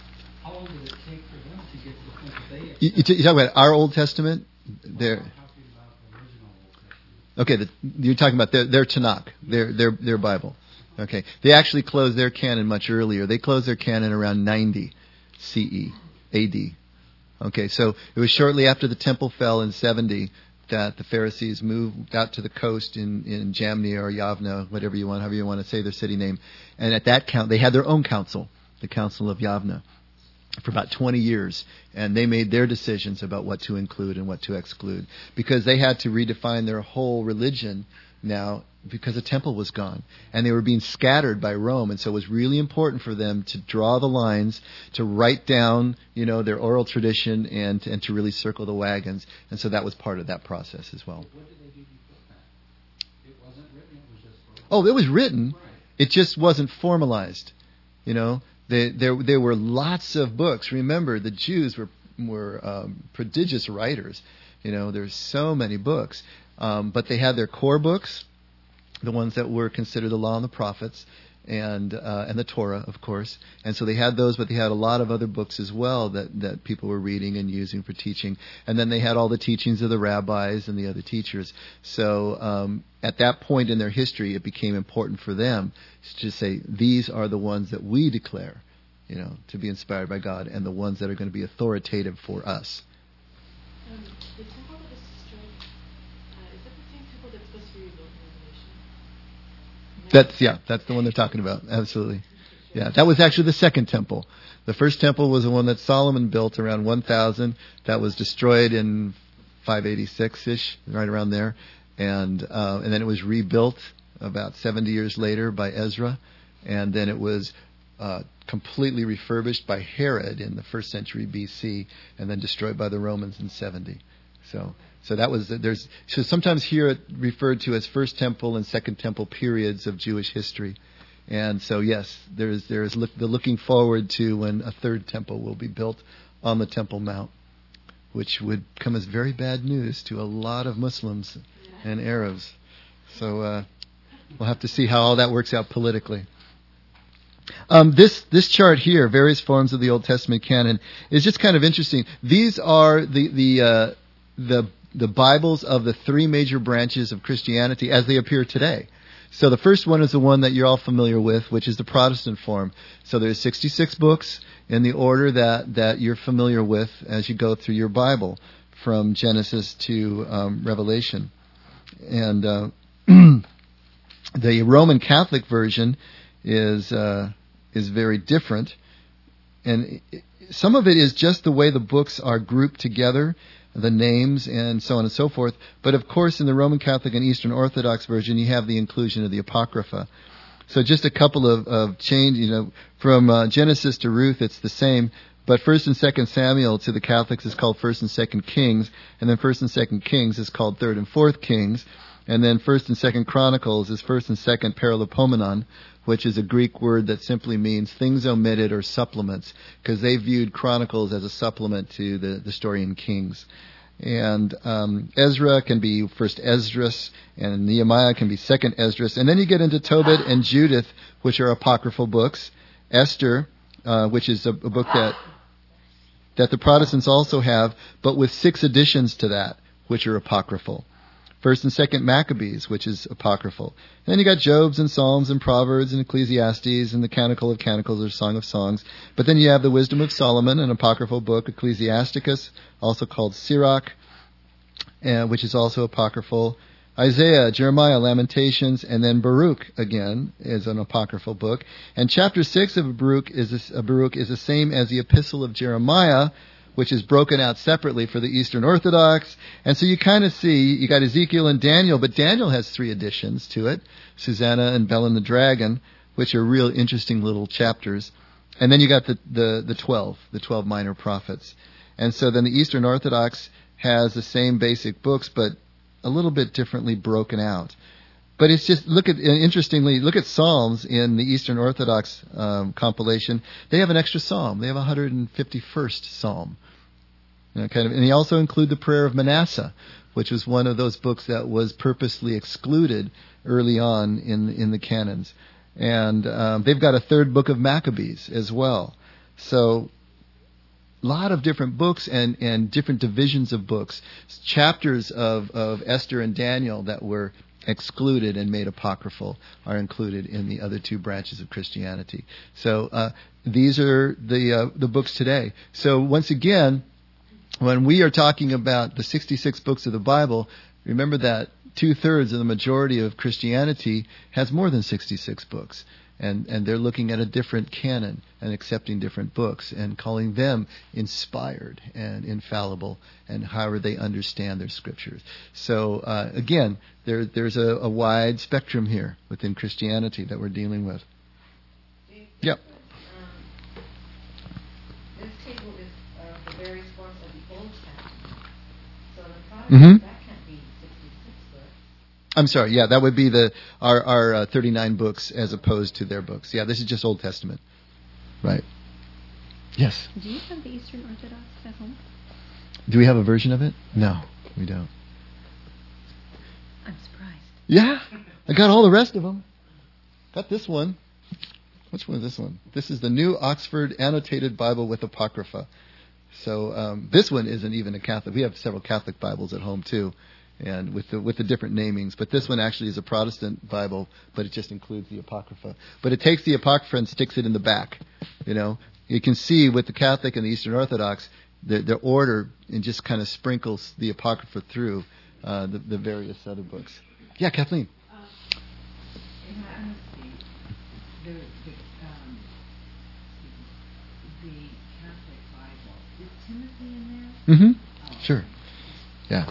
How long did it take for them to get to the point that they You, you, t- you talk about our Old Testament? There. I'm talking about the original Old Testament. Okay, the, you're talking about their, their Tanakh, their, their, their Bible. Okay. They actually closed their canon much earlier. They closed their canon around ninety C E, A D. Okay, so it was shortly after the temple fell in seventy that the Pharisees moved out to the coast in, in Jamnia or Yavna, whatever you want, however you want to say their city name. And at that count, they had their own council, the Council of Yavna, for about twenty years. And they made their decisions about what to include and what to exclude, because they had to redefine their whole religion now because the temple was gone. And they were being scattered by Rome. And so it was really important for them to draw the lines, to write down, you know, their oral tradition and, and to really circle the wagons. And so that was part of that process as well. What did they do before that? It wasn't written, it was just spoken. Oh, it was written. Right. It just wasn't formalized. You know, they, there there were lots of books. Remember, the Jews were were um, prodigious writers. You know, there's so many books. Um, but they had their core books, the ones that were considered the Law and the Prophets, and uh, and the Torah, of course. And so they had those, but they had a lot of other books as well that, that people were reading and using for teaching. And then they had all the teachings of the rabbis and the other teachers. So um, at that point in their history, it became important for them to say, these are the ones that we declare, you know, to be inspired by God, and the ones that are going to be authoritative for us. Um, the temple that was destroyed, uh, is that the same temple that's supposed to be rebuilt in Revelation? That's, yeah, that's the one they're talking about. Absolutely. Yeah, that was actually the second temple. The first temple was the one that Solomon built around one thousand. That was destroyed in five eighty-six-ish, right around there. And uh, and then it was rebuilt about seventy years later by Ezra. And then it was uh, completely refurbished by Herod in the first century B C, and then destroyed by the Romans in seventy. So, so that was there's so sometimes here it referred to as First Temple and Second Temple periods of Jewish history, and so yes, there's there's look, the looking forward to when a third temple will be built on the Temple Mount, which would come as very bad news to a lot of Muslims and Arabs. So uh, we'll have to see how all that works out politically. Um, this this chart here, various forms of the Old Testament canon, is just kind of interesting. These are the the uh, the the Bibles of the three major branches of Christianity as they appear today. So the first one is the one that you're all familiar with, which is the Protestant form. So there's sixty-six books in the order that, that you're familiar with as you go through your Bible, from Genesis to um, Revelation. And uh, the Roman Catholic version is uh, is very different, and some of it is just the way the books are grouped together, the names and so on and so forth. But of course, in the Roman Catholic and Eastern Orthodox version, you have the inclusion of the Apocrypha. So just a couple of, of change, you know, from uh, Genesis to Ruth, it's the same. But First and Second Samuel to the Catholics is called First and Second Kings, and then First and Second Kings is called Third and Fourth Kings, and then First and Second Chronicles is First and Second Paralipomenon, which is a Greek word that simply means things omitted or supplements, because they viewed Chronicles as a supplement to the, the story in Kings. And um, Ezra can be First Esdras, and Nehemiah can be Second Esdras. And then you get into Tobit and Judith, which are apocryphal books. Esther, uh, which is a, a book that that the Protestants also have, but with six additions to that, which are apocryphal. First and Second Maccabees, which is apocryphal. And then you got Jobs and Psalms and Proverbs and Ecclesiastes and the Canticle of Canticles or Song of Songs. But then you have the Wisdom of Solomon, an apocryphal book, Ecclesiasticus, also called Sirach, uh, which is also apocryphal. Isaiah, Jeremiah, Lamentations, and then Baruch again is an apocryphal book. And chapter six of Baruch is a, Baruch is the same as the Epistle of Jeremiah, which is broken out separately for the Eastern Orthodox. And so you kind of see, you got Ezekiel and Daniel, but Daniel has three additions to it, Susanna and Bel and the Dragon, which are real interesting little chapters. And then you got the, the, the twelve, the twelve minor prophets. And so then the Eastern Orthodox has the same basic books, but a little bit differently broken out. But it's just, look at, interestingly, look at Psalms in the Eastern Orthodox um, compilation. They have an extra psalm. They have a one hundred fifty-first psalm. You know, kind of, and they also include the Prayer of Manasseh, which was one of those books that was purposely excluded early on in in the canons. And um, they've got a third book of Maccabees as well. So lot of different books and, and different divisions of books, chapters of, of Esther and Daniel that were excluded and made apocryphal are included in the other two branches of Christianity. So uh, these are the uh, the books today. So once again, when we are talking about the sixty-six books of the Bible, remember that two-thirds of the majority of Christianity has more than sixty-six books. And and they're looking at a different canon and accepting different books and calling them inspired and infallible and however they understand their scriptures. So uh, again, there there's a, a wide spectrum here within Christianity that we're dealing with. Yep. Um, this table is uh, the various books of the Old Testament. So the product Mm-hmm. that can't be sixty-six books. I'm sorry. Yeah, that would be the our our uh, thirty-nine books as opposed to their books. Yeah, this is just Old Testament. Right. Yes. Do you have the Eastern Orthodox at home? Do we have a version of it? No, we don't. I'm surprised. Yeah, I got all the rest of them. Got this one. Which one is this one? This is the New Oxford Annotated Bible with Apocrypha. So um, this one isn't even a Catholic. We have several Catholic Bibles at home too, and with the with the different namings. But this one actually is a Protestant Bible, but it just includes the Apocrypha. But it takes the Apocrypha and sticks it in the back. You know, you can see with the Catholic and the Eastern Orthodox, the, the order and just kind of sprinkles the Apocrypha through uh, the, the various other books. Yeah, Kathleen. In my honesty, the, the, um, the Catholic Bible, is Timothy in there? Mm-hmm. Oh. Sure. Yeah.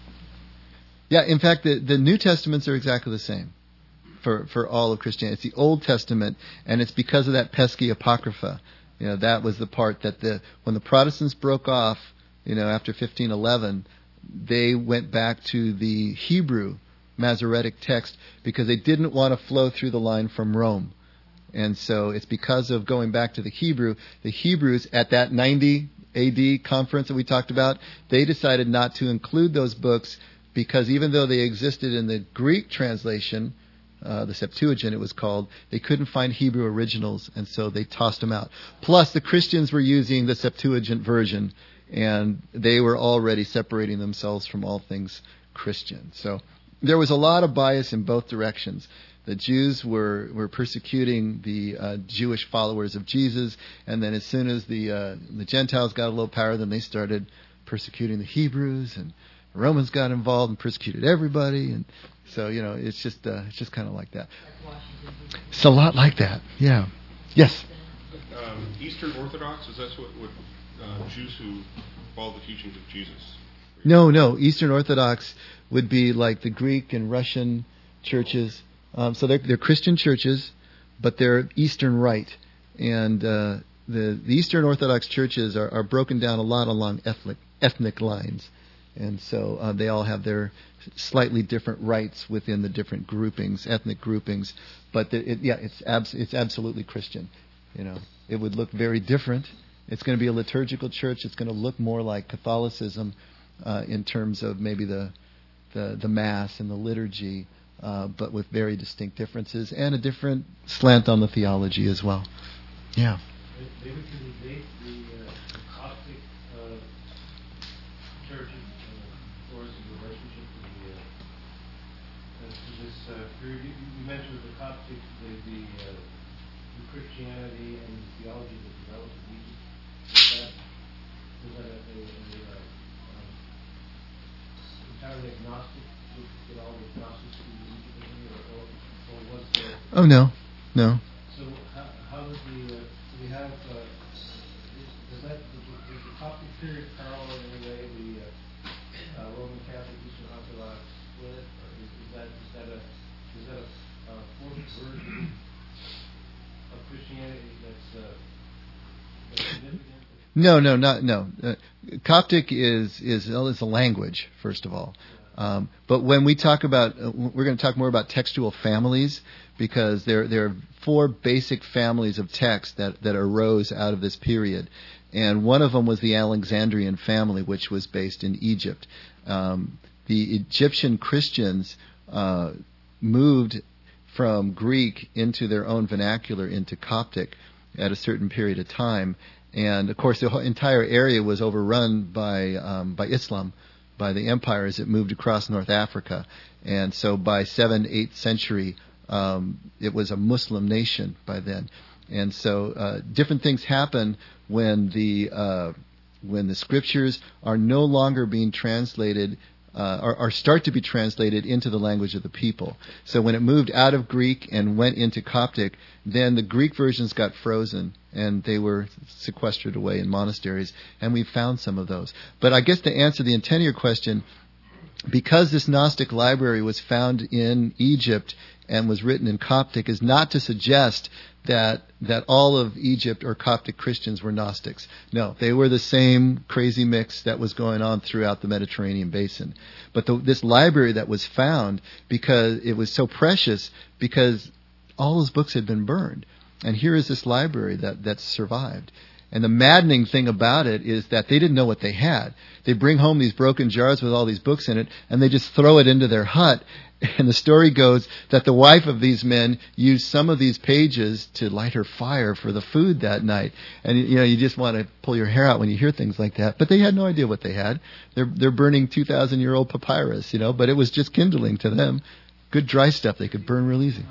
Yeah, in fact, the, the New Testaments are exactly the same for, for all of Christianity. It's the Old Testament, and it's because of that pesky Apocrypha. You know, that was the part that the when the Protestants broke off, you know, after fifteen eleven, they went back to the Hebrew Masoretic text because they didn't want to flow through the line from Rome. And so it's because of going back to the Hebrew. The Hebrews at that ninety A D conference that we talked about, they decided not to include those books because even though they existed in the Greek translation, uh, the Septuagint it was called, they couldn't find Hebrew originals, and so they tossed them out. Plus, the Christians were using the Septuagint version, and they were already separating themselves from all things Christian. So there was a lot of bias in both directions. The Jews were, were persecuting the uh, Jewish followers of Jesus, and then as soon as the uh, the Gentiles got a little power, then they started persecuting the Hebrews, and the Romans got involved and persecuted everybody, and so you know it's just uh, it's just kind of like that. It's a lot like that, yeah. Yes. Um, Eastern Orthodox, is that what, what uh, Jews who follow the teachings of Jesus? No, no. Eastern Orthodox would be like the Greek and Russian churches. Um, so they're, they're Christian churches, but they're Eastern Rite. And uh, the, the Eastern Orthodox churches are, are broken down a lot along ethnic, ethnic lines. And so uh, they all have their slightly different rites within the different groupings, ethnic groupings. But the, it, yeah, it's abs- it's absolutely Christian. You know, it would look very different. It's going to be a liturgical church. It's going to look more like Catholicism uh, in terms of maybe the the, the Mass and the liturgy, uh, but with very distinct differences and a different slant on the theology as well. Yeah. Maybe to debate the, uh, the Coptic uh, churches uh, or the relationship to the uh, to this uh, period. You, you mentioned the Coptic, the, the, uh, the Christianity and the theology that developed in Egypt. Was that was that a, a, a uh, um, entirely agnostic? Did all the Gnostics in Egypt, or, or, or was there? Oh no, no. So how, how does the uh, do we have uh, does that does the, does the Coptic period parallel in any way the uh, uh, Roman Catholic Eastern Orthodox split, or is, is that is that a is that a uh, fourth version of Christianity that's, uh, that's significant? No, no, not no. Uh, Coptic is is well, it's a language first of all. Um, but when we talk about, uh, we're going to talk more about textual families because there there are four basic families of text that, that arose out of this period. And one of them was the Alexandrian family, which was based in Egypt. Um, the Egyptian Christians uh, moved from Greek into their own vernacular, into Coptic, at a certain period of time. And of course, the whole entire area was overrun by um, by Islam, by the empire as it moved across North Africa. And so by seventh, eighth century, um, it was a Muslim nation by then. And so uh, different things happen when the uh, when the scriptures are no longer being translated, uh, or, or start to be translated into the language of the people. So when it moved out of Greek and went into Coptic, then the Greek versions got frozen and they were sequestered away in monasteries, and we found some of those. But I guess to answer the intent of your question, because this Gnostic library was found in Egypt and was written in Coptic, is not to suggest that that all of Egypt or Coptic Christians were Gnostics. No, they were the same crazy mix that was going on throughout the Mediterranean basin. But the, this library that was found, because it was so precious, because all those books had been burned. And here is this library that, that survived. And the maddening thing about it is that they didn't know what they had. They bring home these broken jars with all these books in it, and they just throw it into their hut. And the story goes that the wife of these men used some of these pages to light her fire for the food that night. And you know, you just want to pull your hair out when you hear things like that. But they had no idea what they had. They're they're burning two thousand year old papyrus, you know. But it was just kindling to them. Good dry stuff they could burn real easy.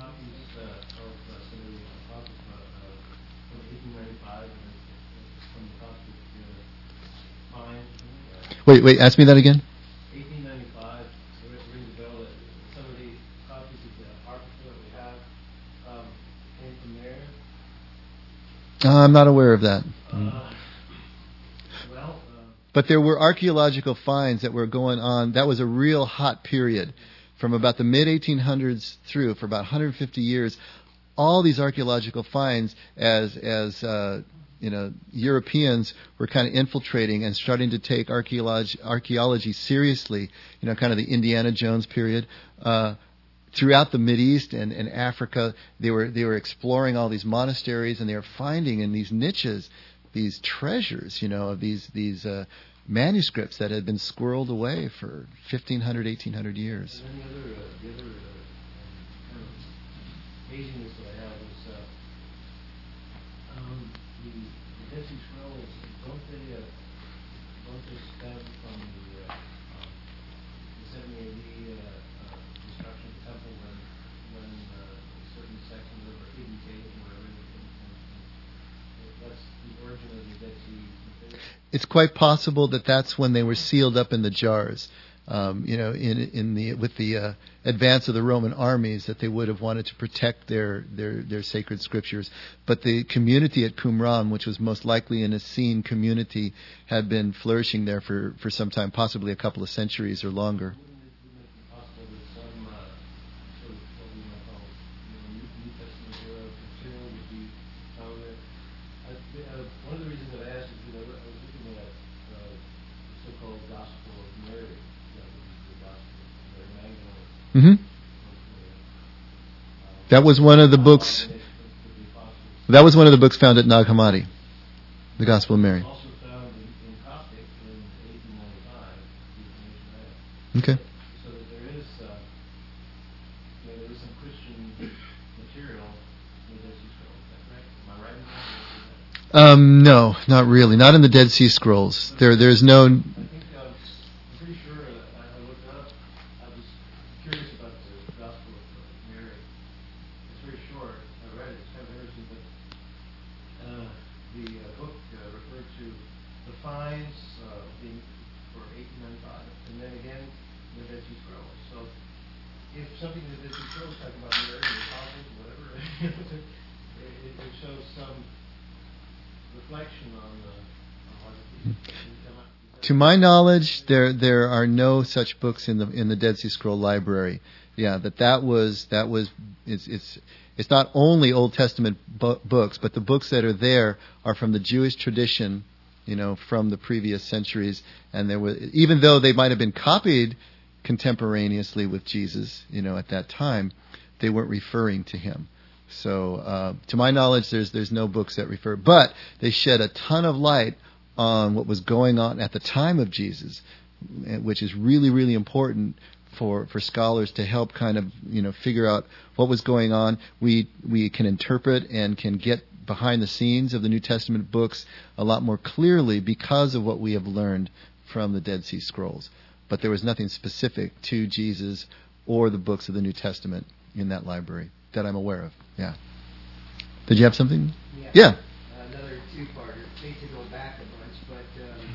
Wait, wait, ask me that again? eighteen ninety-five, rings a bell that some of the copies of the Apocrypha that we have um, came from there. Uh, I'm not aware of that. Uh, well, uh, but there were archaeological finds that were going on. That was a real hot period from about the mid eighteen hundreds through for about one hundred fifty years. All these archaeological finds as as uh, you know, Europeans were kind of infiltrating and starting to take archaeology, archaeology seriously, you know, kind of the Indiana Jones period. Uh, throughout the Mideast and, and Africa, they were they were exploring all these monasteries, and they were finding in these niches these treasures, you know, of these these uh, manuscripts that had been squirreled away for fifteen hundred, eighteen hundred years. And then the other, uh, the other uh, kind of amazingness that I have is uh, um, the, the Dead Sea Scrolls, don't they, uh, don't they stem from the, uh, um, the seventy A D uh, uh, destruction of the temple when, when uh, certain sections of a hidden cave or whatever, and, and, and that's the origin of the Dead Sea? It's quite possible that that's when they were sealed up in the jars. Um, you know, in in the with the uh, advance of the Roman armies, that they would have wanted to protect their, their, their sacred scriptures. But the community at Qumran, which was most likely an Essene community, had been flourishing there for, for some time, possibly a couple of centuries or longer. One of the reasons that I asked is because I was looking at uh, the so-called Gospel of Mary, you know, the Gospel of Mary Magdalene. Mm-hmm. That was one of the books. That was one of the books found at Nag Hammadi, the Gospel of Mary. Also found in, in Coptic in eighteen ninety-five. Okay. So that there is, uh, you know, there is some Christian material in the Dead Sea Scrolls. Is that correct? Am I right in that? Um, no, not really. Not in the Dead Sea Scrolls. There, there's no. I think uh, I'm pretty sure uh, I, I looked up. I was curious about the Gospel of Mary. It's very short. I read it. It's kind of interesting, but uh, the uh, book uh, referred to the finds uh, being for eighteen ninety-five, and then again the Dead Sea Scrolls. So if something in the Dead Sea Scrolls talking about Mary and the apostles, whatever, it, it, it shows some reflection on the on what it is. To my knowledge, there there are no such books in the in the Dead Sea Scroll library. Yeah, that that was that was it's it's it's not only Old Testament bu- books, but the books that are there are from the Jewish tradition, you know, from the previous centuries. And there was, even though they might have been copied contemporaneously with Jesus, you know, at that time, they weren't referring to him. So, uh, to my knowledge, there's there's no books that refer, but they shed a ton of light on what was going on at the time of Jesus, which is really, really important for, for scholars to help kind of, you know, figure out what was going on. We we can interpret and can get behind the scenes of the New Testament books a lot more clearly because of what we have learned from the Dead Sea Scrolls. But there was nothing specific to Jesus or the books of the New Testament in that library that I'm aware of. Yeah. Did you have something? Yeah. Yeah. Another two-parter. Hate to go back a bunch, but um,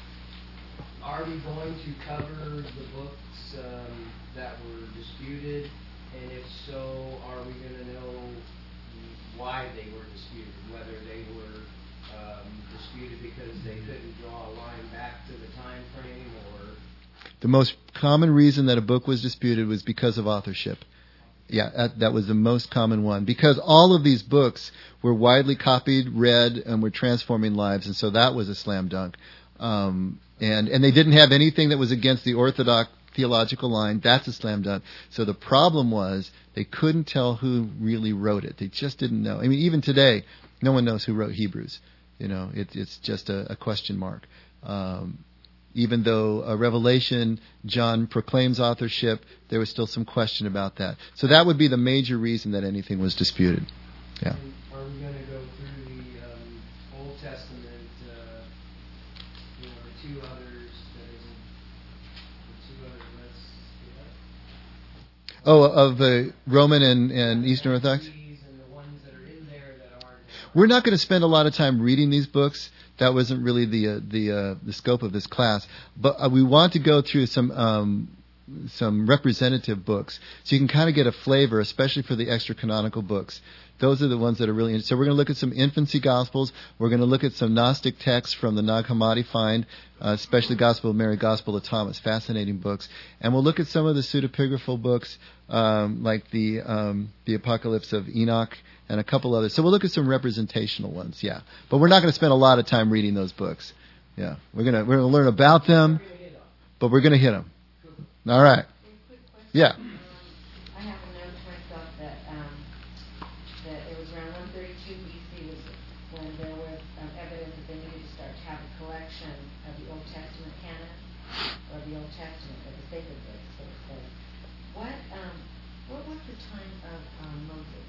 are we going to cover the books um, that were disputed? And if so, are we going to know why they were disputed? Whether they were um, disputed because they couldn't draw a line back to the time frame, or the most common reason that a book was disputed was because of authorship. Yeah, that, that was the most common one. Because all of these books were widely copied, read, and were transforming lives, and so that was a slam dunk. Um, and, and they didn't have anything that was against the Orthodox theological line. That's a slam dunk. So the problem was they couldn't tell who really wrote it. They just didn't know. I mean, even today, no one knows who wrote Hebrews. You know, it, it's just a, a question mark. Um, even though a Revelation, John proclaims authorship, there was still some question about that. So that would be the major reason that anything was disputed. Yeah. And are we going to go through the um, Old Testament, uh, you know, the two others, that is, the two other lists? Yeah. Oh, of the Roman and, and Eastern Orthodox? And the ones that are in there that aren't. We're not going to spend a lot of time reading these books. That wasn't really the uh, the uh, the scope of this class, but uh, we want to go through some um, some representative books, so you can kind of get a flavor, especially for the extra canonical books. Those are the ones that are really interesting. So we're going to look at some infancy gospels. We're going to look at some Gnostic texts from the Nag Hammadi find, uh, especially Gospel of Mary, Gospel of Thomas, fascinating books. And we'll look at some of the pseudepigraphal books, um, like the um, the Apocalypse of Enoch and a couple others. So we'll look at some representational ones, yeah. But we're not going to spend a lot of time reading those books. Yeah, we're going to we're going to learn about them, but we're going to hit them. All right. Yeah. Um, I happen to know to myself that um, that it was around one thirty-two B C was when there was um, evidence that they needed to start to have a collection of the Old Testament canon, or the Old Testament, or the sacred books, so it says. What um, what was the time of um, Moses?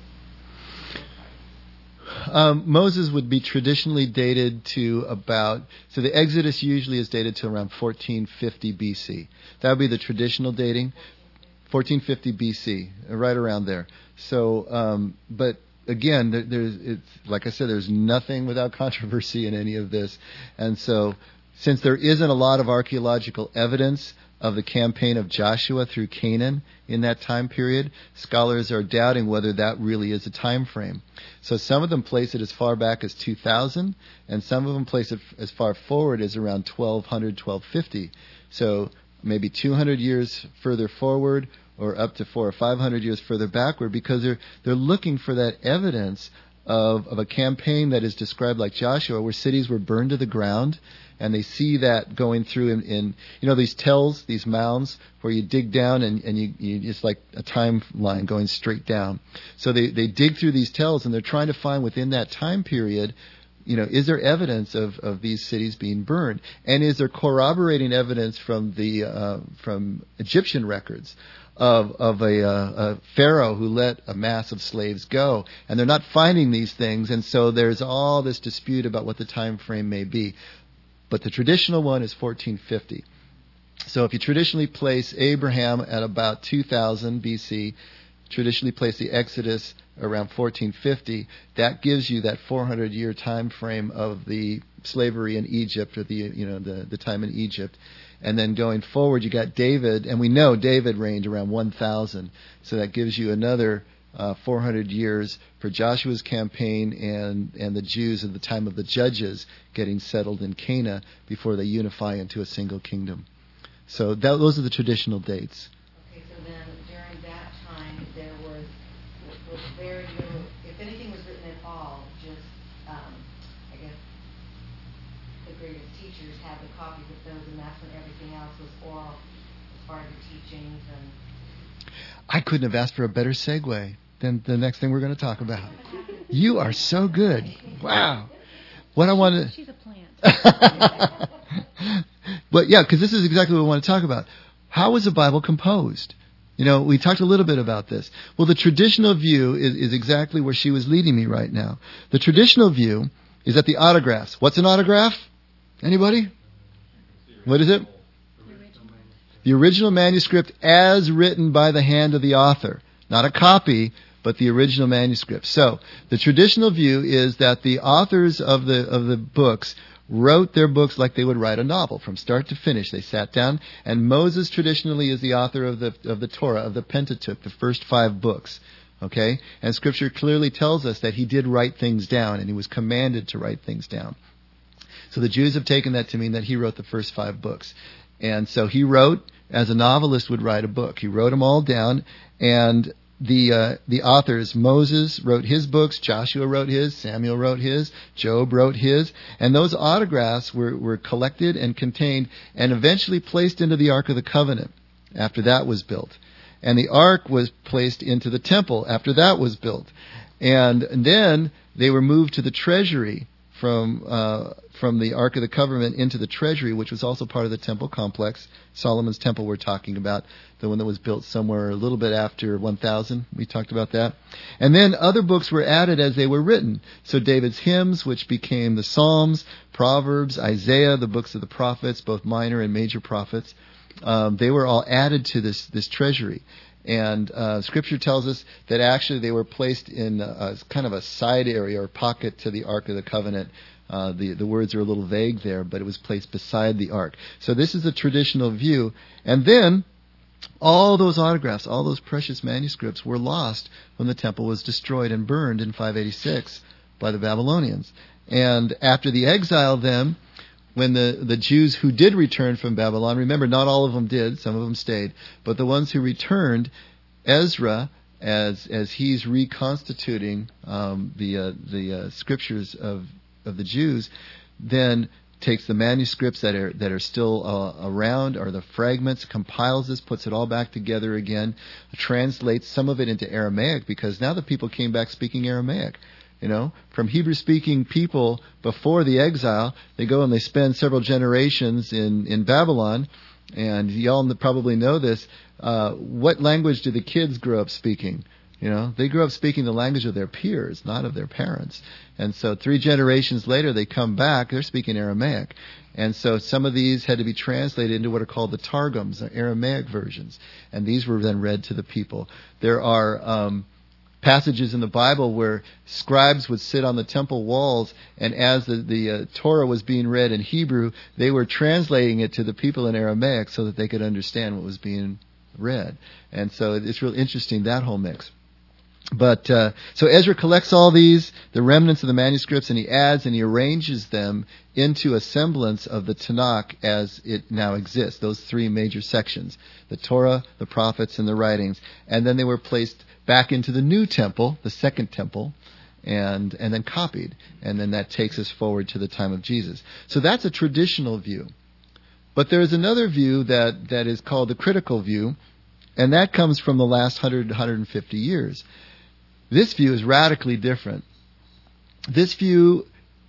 Um, Moses would be traditionally dated to about, so the Exodus usually is dated to around fourteen fifty B C. That would be the traditional dating, fourteen fifty B C, right around there. So, um, but again, there, there's, it's like I said, there's nothing without controversy in any of this, and so since there isn't a lot of archaeological evidence of the campaign of Joshua through Canaan in that time period, scholars are doubting whether that really is a time frame. So some of them place it as far back as two thousand, and some of them place it as far forward as around twelve hundred, twelve fifty. So maybe two hundred years further forward, or up to four or five hundred years further backward, because they're they're looking for that evidence of of a campaign that is described like Joshua, where cities were burned to the ground. And they see that going through in, in, you know, these tells, these mounds, where you dig down and, and you, you, it's like a timeline going straight down. So they, they dig through these tells, and they're trying to find within that time period, you know, is there evidence of, of these cities being burned? And is there corroborating evidence from the uh, from Egyptian records of of a, uh, a pharaoh who let a mass of slaves go? And they're not finding these things, and so there's all this dispute about what the time frame may be. But the traditional one is fourteen fifty. So if you traditionally place Abraham at about two thousand B C, traditionally place the Exodus around fourteen fifty, that gives you that four hundred year time frame of the slavery in Egypt, or the you know the, the time in Egypt. And then going forward, you got David, and we know David reigned around one thousand. So that gives you another Uh, four hundred years for Joshua's campaign and, and the Jews at the time of the judges getting settled in Canaan before they unify into a single kingdom. So that, those are the traditional dates. Okay, so then during that time there was, was very little, if anything was written at all, just, um, I guess, the greatest teachers had the copies of those, and that's when everything else was oral as far as the teachings and... I couldn't have asked for a better segue than the next thing we're going to talk about. You are so good. Wow. What I want to... She's a plant. But yeah, because this is exactly what we want to talk about. How was the Bible composed? You know, we talked a little bit about this. Well, the traditional view is, is exactly where she was leading me right now. The traditional view is that the autographs. What's an autograph? Anybody? What is it? The original manuscript as written by the hand of the author. Not a copy, but the original manuscript. So, the traditional view is that the authors of the of the books wrote their books like they would write a novel from start to finish. They sat down, and Moses traditionally is the author of the of the Torah, of the Pentateuch, the first five books. Okay? And Scripture clearly tells us that he did write things down, and he was commanded to write things down. So the Jews have taken that to mean that he wrote the first five books. And so he wrote, as a novelist would write a book. He wrote them all down, and the uh, the authors, Moses wrote his books, Joshua wrote his, Samuel wrote his, Job wrote his, and those autographs were, were collected and contained and eventually placed into the Ark of the Covenant after that was built. And the Ark was placed into the temple after that was built. And, and then they were moved to the treasury from uh, from the Ark of the Covenant into the treasury, which was also part of the temple complex. Solomon's temple we're talking about, the one that was built somewhere a little bit after one thousand. We talked about that. And then other books were added as they were written. So David's hymns, which became the Psalms, Proverbs, Isaiah, the books of the prophets, both minor and major prophets, um, they were all added to this, this treasury. And uh, Scripture tells us that actually they were placed in a, a kind of a side area or pocket to the Ark of the Covenant. Uh, the, the words are a little vague there, but it was placed beside the Ark. So this is a traditional view. And then all those autographs, all those precious manuscripts were lost when the temple was destroyed and burned in five eighty-six by the Babylonians. And after the exile then, when the, the Jews who did return from Babylon, remember, not all of them did, some of them stayed, but the ones who returned, Ezra, as as he's reconstituting um, the uh, the uh, scriptures of of the Jews, then takes the manuscripts that are that are still uh, around, or the fragments, compiles this, puts it all back together again, translates some of it into Aramaic, because now the people came back speaking Aramaic. You know, from Hebrew-speaking people before the exile, they go and they spend several generations in, in Babylon, and y'all probably know this. Uh, what language do the kids grow up speaking? You know, they grew up speaking the language of their peers, not of their parents. And so three generations later, they come back, they're speaking Aramaic. And so some of these had to be translated into what are called the Targums, or Aramaic versions. And these were then read to the people. There are um, passages in the Bible where scribes would sit on the temple walls, and as the, the uh, Torah was being read in Hebrew, they were translating it to the people in Aramaic so that they could understand what was being read. And so it's real interesting, that whole mix. But uh, so Ezra collects all these, the remnants of the manuscripts, and he adds and he arranges them into a semblance of the Tanakh as it now exists, those three major sections, the Torah, the prophets, and the writings. And then they were placed back into the new temple, the second temple, and and then copied. And then that takes us forward to the time of Jesus. So that's a traditional view. But there is another view that, that is called the critical view, and that comes from the last one hundred, one hundred fifty years. This view is radically different. This view,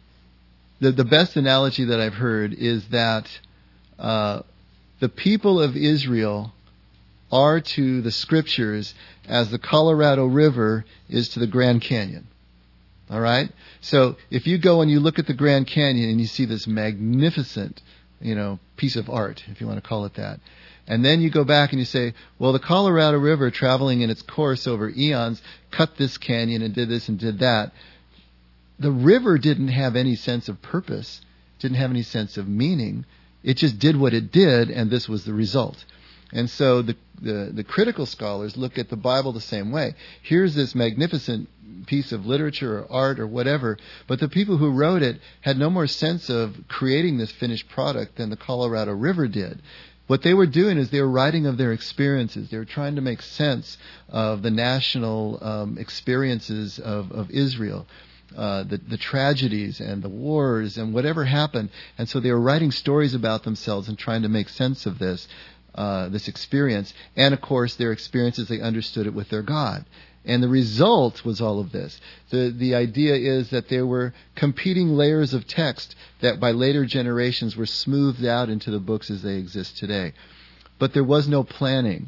the, the best analogy that I've heard is that uh, the people of Israel are to the Scriptures as the Colorado River is to the Grand Canyon. All right? So if you go and you look at the Grand Canyon and you see this magnificent, you know, piece of art, if you want to call it that, and then you go back and you say, well, the Colorado River, traveling in its course over eons, cut this canyon and did this and did that. The river didn't have any sense of purpose, didn't have any sense of meaning. It just did what it did, and this was the result. And so the, the, the critical scholars look at the Bible the same way. Here's this magnificent piece of literature or art or whatever, but the people who wrote it had no more sense of creating this finished product than the Colorado River did. What they were doing is they were writing of their experiences. They were trying to make sense of the national um, experiences of, of Israel, uh, the, the tragedies and the wars and whatever happened. And so they were writing stories about themselves and trying to make sense of this, uh, this experience. And, of course, their experiences, they understood it with their God. And the result was all of this. The the idea is that there were competing layers of text that by later generations were smoothed out into the books as they exist today. But there was no planning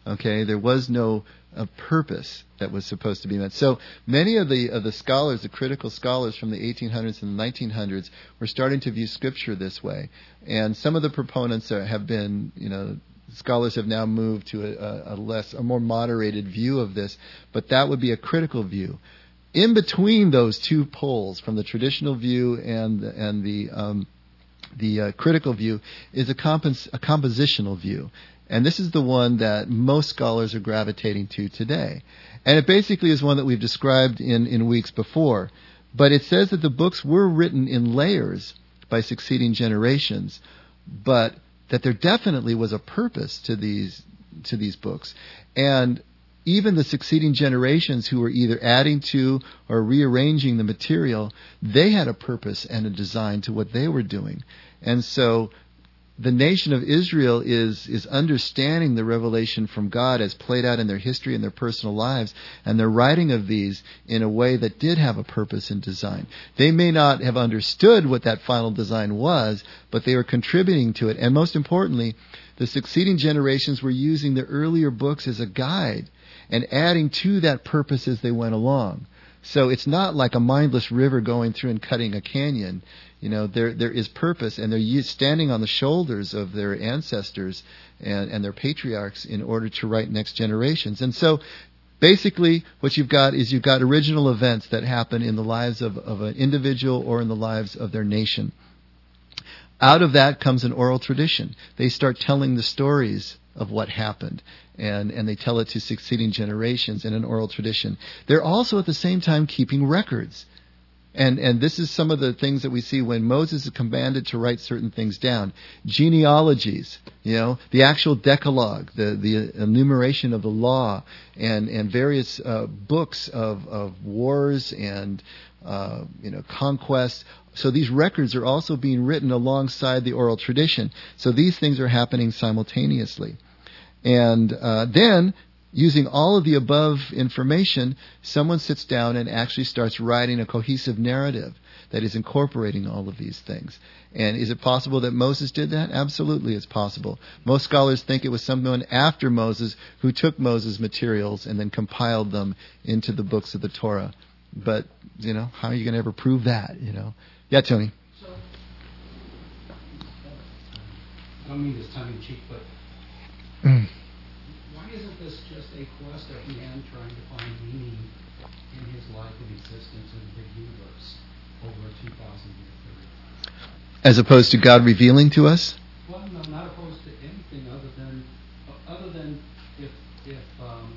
Okay, there was no uh, purpose that was supposed to be met. So many of the of the scholars, the critical scholars from the eighteen hundreds and the nineteen hundreds, were starting to view Scripture this way. And some of the proponents are, have been, you know, scholars have now moved to a, a less, a more moderated view of this. But that would be a critical view. In between those two poles, from the traditional view and the, and the um, the uh, critical view, is a, compos- a compositional view. And this is the one that most scholars are gravitating to today. And it basically is one that we've described in, in weeks before. But it says that the books were written in layers by succeeding generations, but that there definitely was a purpose to these to these books. And even the succeeding generations who were either adding to or rearranging the material, they had a purpose and a design to what they were doing. And so the nation of Israel is is understanding the revelation from God as played out in their history and their personal lives, and they're writing of these in a way that did have a purpose and design. They may not have understood what that final design was, but they were contributing to it. And most importantly, the succeeding generations were using the earlier books as a guide and adding to that purpose as they went along. So it's not like a mindless river going through and cutting a canyon. You know, there there is purpose, and they're standing on the shoulders of their ancestors and, and their patriarchs in order to write next generations. And so basically what you've got is you've got original events that happen in the lives of, of an individual or in the lives of their nation. Out of that comes an oral tradition. They start telling the stories of what happened, and, and they tell it to succeeding generations in an oral tradition. They're also at the same time keeping records. And and this is some of the things that we see when Moses is commanded to write certain things down. Genealogies, you know, the actual Decalogue, the, the enumeration of the law, and, and various uh, books of, of wars and, uh, you know, conquest. So these records are also being written alongside the oral tradition. So these things are happening simultaneously. And uh, then, using all of the above information, someone sits down and actually starts writing a cohesive narrative that is incorporating all of these things. And is it possible that Moses did that? Absolutely, it's possible. Most scholars think it was someone after Moses who took Moses' materials and then compiled them into the books of the Torah. But, you know, how are you going to ever prove that, you know? Yeah, Tony. So, I don't mean this tongue-in-cheek, but Mm. why isn't this just a quest of man trying to find meaning in his life and existence in the big universe over a two thousand year period? As opposed to God revealing to us? Well, no, not opposed to anything other than uh, other than if if um,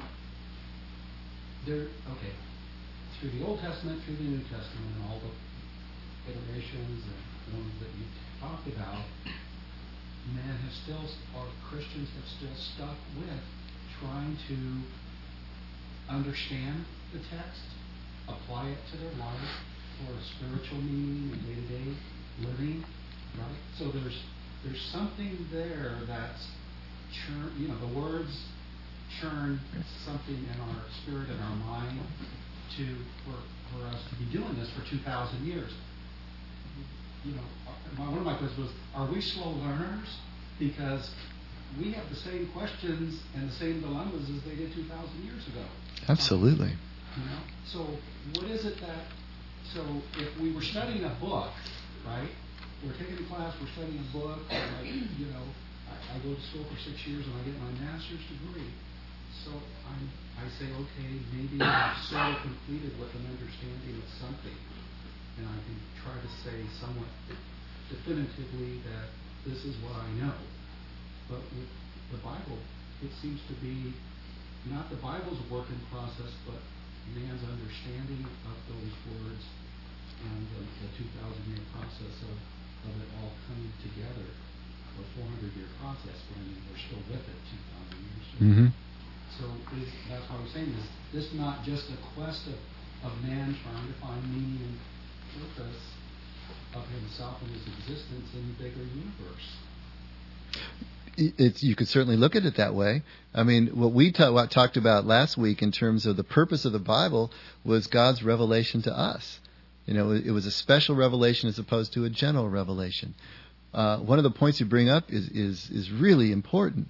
there okay through the Old Testament, through the New Testament, and all the iterations and ones that you talked about, man has still, or Christians have still stuck with trying to understand the text, apply it to their life for a spiritual meaning and day-to-day living, right? So there's there's something there that's churn, you know, the words churn something in our spirit and our mind to for for us to be doing this for two thousand years. You know, my, one of my questions was, are we slow learners? Because we have the same questions and the same dilemmas as they did two thousand years ago. Absolutely. You know, so what is it that, so if we were studying a book, right? We're taking a class, we're studying a book, like, you know, I, I go to school for six years and I get my master's degree. So I'm, I say, okay, maybe I've so completed with an understanding of something. And I can try to say somewhat definitively that this is what I know. But with the Bible, it seems to be not the Bible's work in process, but man's understanding of those words and the, the two thousand year process of, of it all coming together, or four hundred year process, but I mean, we're still with it two thousand years. So, Mm-hmm. so is, that's what I was saying, is this not just a quest of, of man trying to find meaning and purpose of himself and his existence in the bigger universe? It's, you could certainly look at it that way. I mean, what we ta- what talked about last week in terms of the purpose of the Bible was God's revelation to us. You know, it was a special revelation as opposed to a general revelation. Uh, one of the points you bring up is, is, is really important.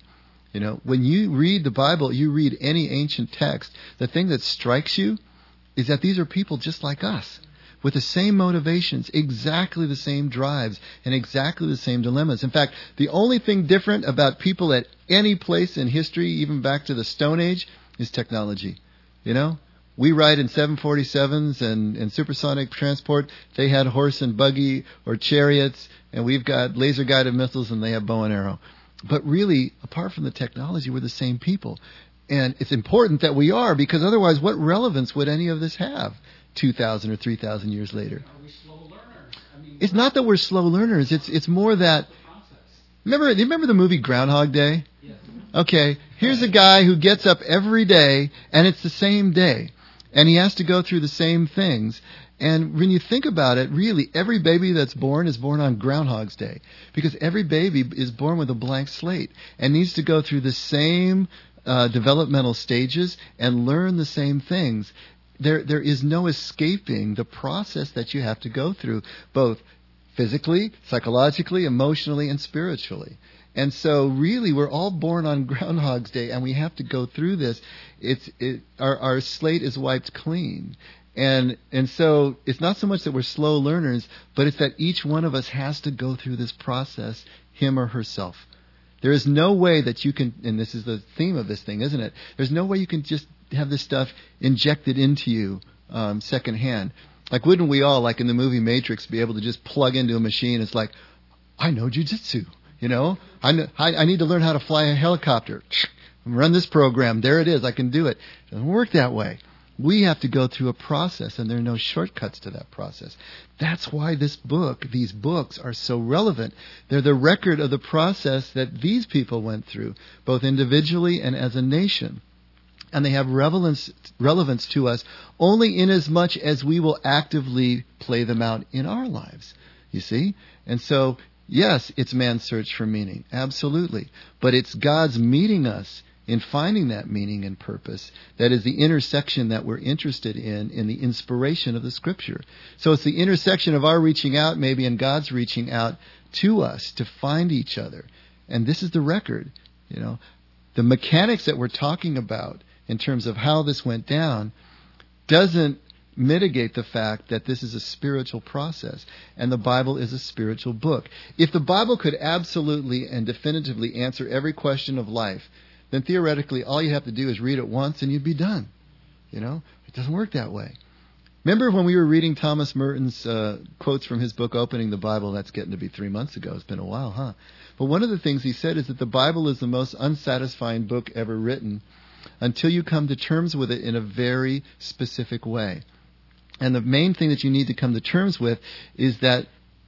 You know, when you read the Bible, you read any ancient text, the thing that strikes you is that these are people just like us, with the same motivations, exactly the same drives, and exactly the same dilemmas. In fact, the only thing different about people at any place in history, even back to the Stone Age, is technology. You know? We ride in seven forty-sevens and, and supersonic transport. They had horse and buggy or chariots, and we've got laser-guided missiles, and they have bow and arrow. But really, apart from the technology, we're the same people. And it's important that we are, because otherwise, what relevance would any of this have two thousand or three thousand years later? Are we slow learners? I mean, It's not that we're slow learners. It's it's more that... Remember, you remember the movie Groundhog Day? yes. Okay, here's a guy who gets up every day, and it's the same day. And he has to go through the same things. And when you think about it, really, every baby that's born is born on Groundhog's Day. Because every baby is born with a blank slate and needs to go through the same uh, developmental stages and learn the same things. There, there is no escaping the process that you have to go through, both physically, psychologically, emotionally, and spiritually. And so, really, we're all born on Groundhog's Day, and we have to go through this. It's it, our our slate is wiped clean. And and so it's not so much that we're slow learners, but it's that each one of us has to go through this process, him or herself. There is no way that you can, and this is the theme of this thing, isn't it? There's no way you can just have this stuff injected into you um, secondhand. Like, wouldn't we all, like in the movie Matrix, be able to just plug into a machine? It's like, I know jujitsu, you know? I, know, I, I need to learn how to fly a helicopter. Run this program. There it is. I can do it. It doesn't work that way. We have to go through a process, and there are no shortcuts to that process. That's why this book, these books, are so relevant. They're the record of the process that these people went through, both individually and as a nation. And they have relevance, relevance to us only in as much as we will actively play them out in our lives, you see? And so, yes, it's man's search for meaning, absolutely. But it's God's meeting us in finding that meaning and purpose that is the intersection that we're interested in, in the inspiration of the Scripture. So it's the intersection of our reaching out, maybe, and God's reaching out to us to find each other. And this is the record, you know. The mechanics that we're talking about in terms of how this went down doesn't mitigate the fact that this is a spiritual process, and the Bible is a spiritual book. If the Bible could absolutely and definitively answer every question of life, then theoretically all you have to do is read it once and you'd be done. You know, it doesn't work that way. Remember when we were reading Thomas Merton's uh, quotes from his book, Opening the Bible? That's getting to be three months ago. It's been a while, huh? But one of the things he said is that the Bible is the most unsatisfying book ever written until you come to terms with it in a very specific way. And the main thing that you need to come to terms with is that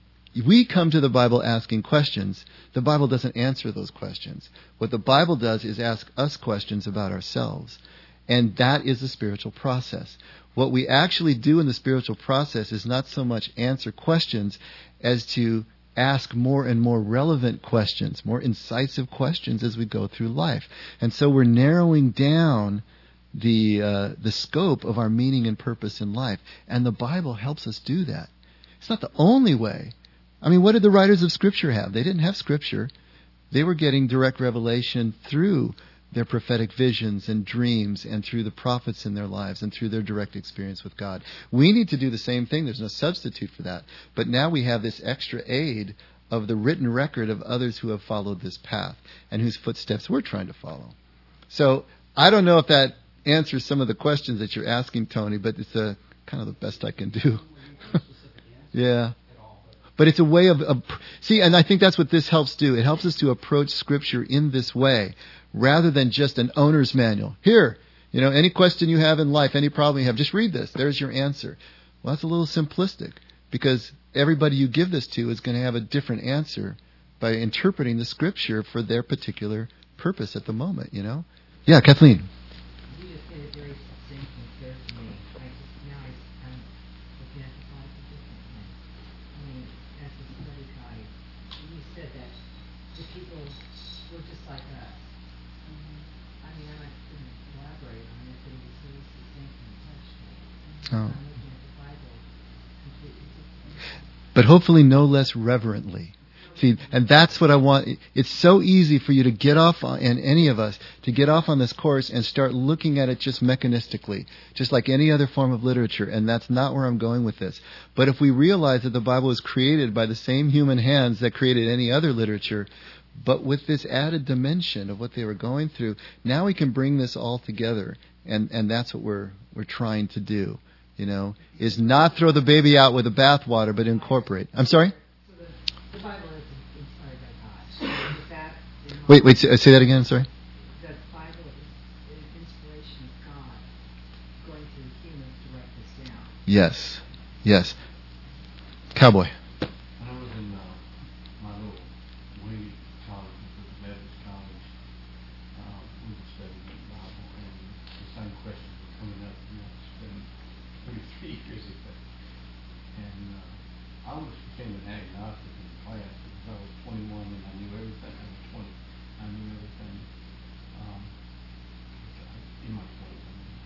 we come to the Bible asking questions. The Bible doesn't answer those questions. What the Bible does is ask us questions about ourselves. And that is the spiritual process. What we actually do in the spiritual process is not so much answer questions as to ask more and more relevant questions, more incisive questions as we go through life. And so we're narrowing down the uh, the scope of our meaning and purpose in life. And the Bible helps us do that. It's not the only way. I mean, what did the writers of Scripture have? They didn't have Scripture. They were getting direct revelation through their prophetic visions and dreams and through the prophets in their lives and through their direct experience with God. We need to do the same thing. There's no substitute for that. But now we have this extra aid of the written record of others who have followed this path and whose footsteps we're trying to follow. So I don't know if that answers some of the questions that you're asking, Tony, but it's a, kind of the best I can do. Yeah. But it's a way of, of, see, and I think that's what this helps do. It helps us to approach Scripture in this way, rather than just an owner's manual. Here, you know, any question you have in life, any problem you have, just read this. There's your answer. Well, that's a little simplistic, because everybody you give this to is going to have a different answer by interpreting the Scripture for their particular purpose at the moment, you know? Yeah, Kathleen. You just made it very succinct and clear to me. I just, now I, I'm looking at the Bible differently. I mean, as a study guide, you said that the people were just like us. I mean, I couldn't elaborate on it, but it was really succinct and touched me. Oh. I'm looking at the Bible completely differently. But hopefully no less reverently. See, and that's what I want. It's so easy for you to get off on, and any of us, to get off on this course and start looking at it just mechanistically, just like any other form of literature, and that's not where I'm going with this. But if we realize that the Bible was created by the same human hands that created any other literature, but with this added dimension of what they were going through, now we can bring this all together, and, and that's what we're we're trying to do, you know, is not throw the baby out with the bathwater, but incorporate. I'm sorry? The Bible is inspired by God. Is that in Wait, wait, say, say that again, sorry? The Bible is an inspiration of God going through humans to write this down. Yes, yes. Cowboy. When I was in uh, my little Wing college, which was Methodist college, uh, we were studying the Bible, and the same questions were coming up. You know, spending thirty-three years ago, and uh, I almost became an agnostic in class because I was twenty-one and I knew everything. I was twenty, I knew everything. Um, in my twenties, I mean,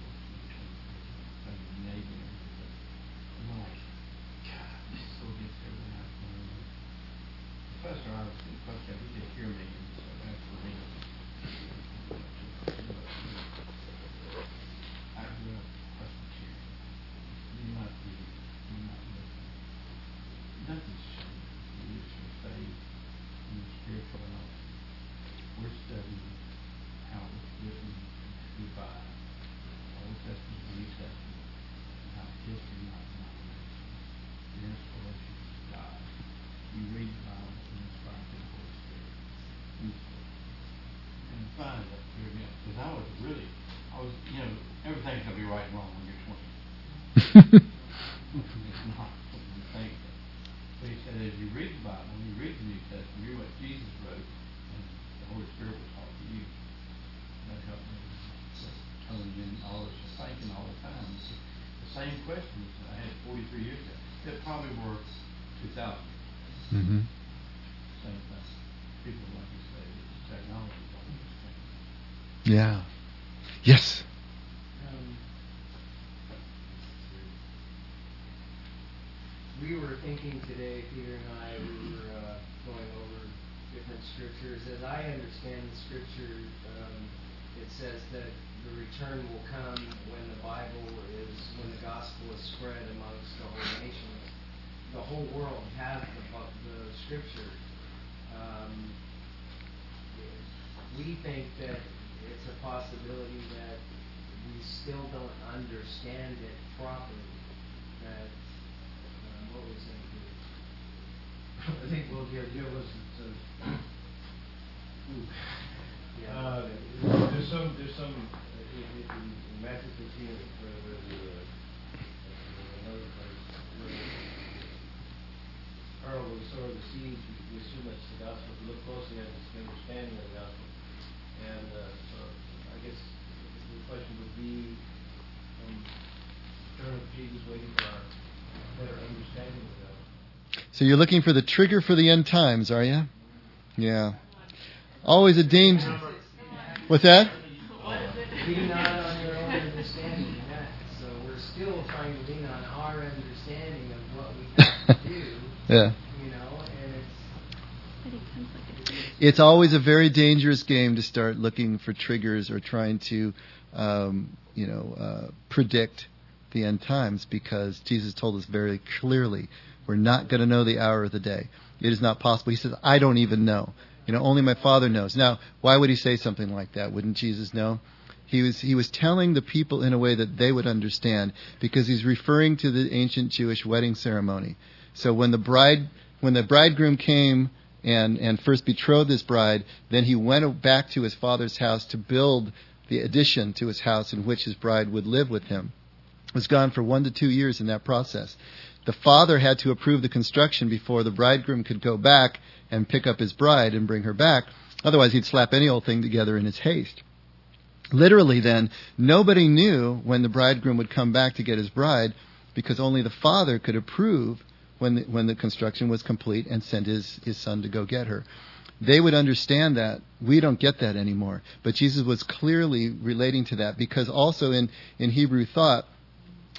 I was in the Navy and everything. And I'm like, God, this is so against everything I've learned. Professor, I was the professor, he could hear me, and so that's for me. I grew up Presbyterian. You're not reading, you're not listening. Nothing's changed. It's your faith and your spiritual life. We're studying how it was written through by Old Testament and New Testament, how history, not denomination. The inspiration of God. You read the Bible and inspired by the Holy Spirit. Useful. And find that here again. Because I was really, I was, you know, everything's going to be right and wrong when you're twenty. It's not what you think. But he said, as you read the Bible, when you read the New Testament, you read what Jesus wrote, and the Holy Spirit will talk to you. That helped me. Telling you all this thinking all the time. It's the same questions I had forty-three years ago. That probably were two thousand. Mm-hmm. Same thing. People, like you say, technology is all these things. Yeah. Yes. Um, we were thinking today, Peter and I, we were uh, going over different scriptures. As I understand the scripture, um, it says that the return will come when the Bible is, when the gospel is spread amongst the whole nation. The whole world has the, the scripture. Um, we think that it's a possibility that we still don't understand it properly. That um, what was it? I think well, the idea was that uh, Yeah. uh, there's some there's some uh, in, in, in Matthew fifteen where, where the uh, another place where the parable of the sower of the seeds, we, we assume that's the gospel. If we look closely at the understanding of the gospel, and uh, so I guess the question would be, um, turn of Jesus waiting for our better understanding of the gospel. So you're looking for the trigger for the end times, are you? Yeah. Always a danger. What's that? Lean not on your own understanding. That, so we're still trying to lean on our understanding of what we have to do. Yeah. You know, and it's But it comes like a It's always a very dangerous game to start looking for triggers or trying to, um, you know, uh, predict the end times, because Jesus told us very clearly, we're not going to know the hour of the day. It is not possible. He says, I don't even know. You know, only my Father knows. Now, why would he say something like that? Wouldn't Jesus know? He was he was telling the people in a way that they would understand, because he's referring to the ancient Jewish wedding ceremony. So when the bride when the bridegroom came and, and first betrothed his bride, then he went back to his father's house to build the addition to his house in which his bride would live with him. It was gone for one to two years in that process. The father had to approve the construction before the bridegroom could go back and pick up his bride and bring her back. Otherwise, he'd slap any old thing together in his haste. Literally, then, nobody knew when the bridegroom would come back to get his bride, because only the father could approve when the, when the construction was complete and send his, his son to go get her. They would understand that. We don't get that anymore. But Jesus was clearly relating to that, because also in, in Hebrew thought,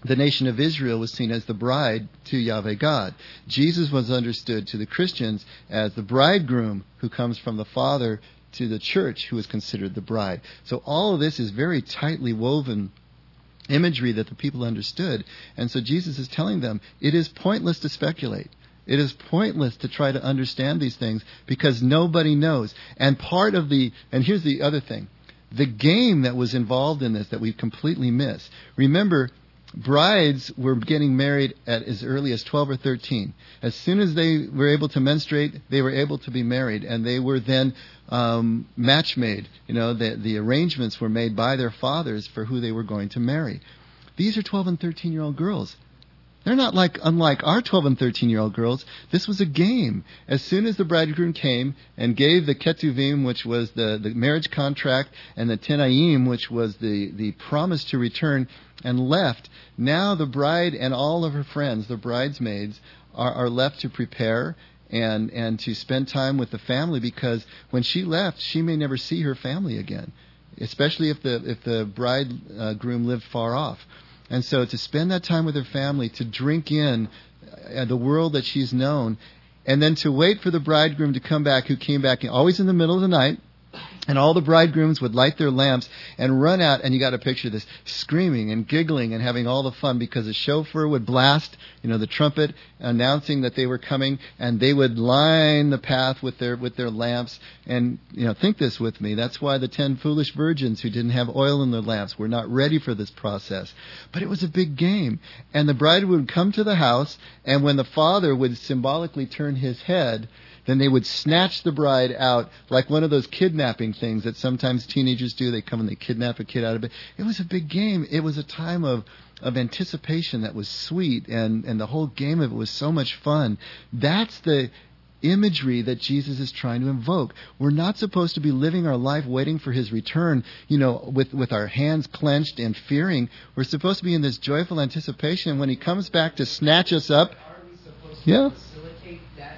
the nation of Israel was seen as the bride to Yahweh God. Jesus was understood to the Christians as the bridegroom who comes from the Father to the church, who is considered the bride. So all of this is very tightly woven imagery that the people understood. And so Jesus is telling them, it is pointless to speculate. It is pointless to try to understand these things because nobody knows. And part of the, and here's the other thing, the game that was involved in this that we've completely missed. Remember, brides were getting married at as early as twelve or thirteen. As soon as they were able to menstruate, they were able to be married, and they were then um, match made. You know, the, the arrangements were made by their fathers for who they were going to marry. These are twelve and thirteen-year-old girls. They're not like unlike our twelve and thirteen-year-old girls. This was a game. As soon as the bridegroom came and gave the ketuvim, which was the, the marriage contract, and the tenayim, which was the, the promise to return, and left, now the bride and all of her friends, the bridesmaids, are, are left to prepare and, and to spend time with the family, because when she left, she may never see her family again, especially if the, if the bridegroom lived far off. And so to spend that time with her family, to drink in uh, the world that she's known, and then to wait for the bridegroom to come back, who came back always in the middle of the night, and all the bridegrooms would light their lamps and run out, and you got to picture this, screaming and giggling and having all the fun, because the chauffeur would blast, you know, the trumpet announcing that they were coming, and they would line the path with their with their lamps. And, you know, think this with me. That's why the ten foolish virgins who didn't have oil in their lamps were not ready for this process. But it was a big game. And the bride would come to the house, and when the father would symbolically turn his head, then they would snatch the bride out like one of those kidnapping things that sometimes teenagers do. They come and they kidnap a kid out of it. It was a big game. It was a time of, of anticipation that was sweet, and, and the whole game of it was so much fun. That's the imagery that Jesus is trying to invoke. We're not supposed to be living our life waiting for his return, you know, with, with our hands clenched and fearing. We're supposed to be in this joyful anticipation, and when he comes back to snatch us up, Are we supposed to yeah. facilitate that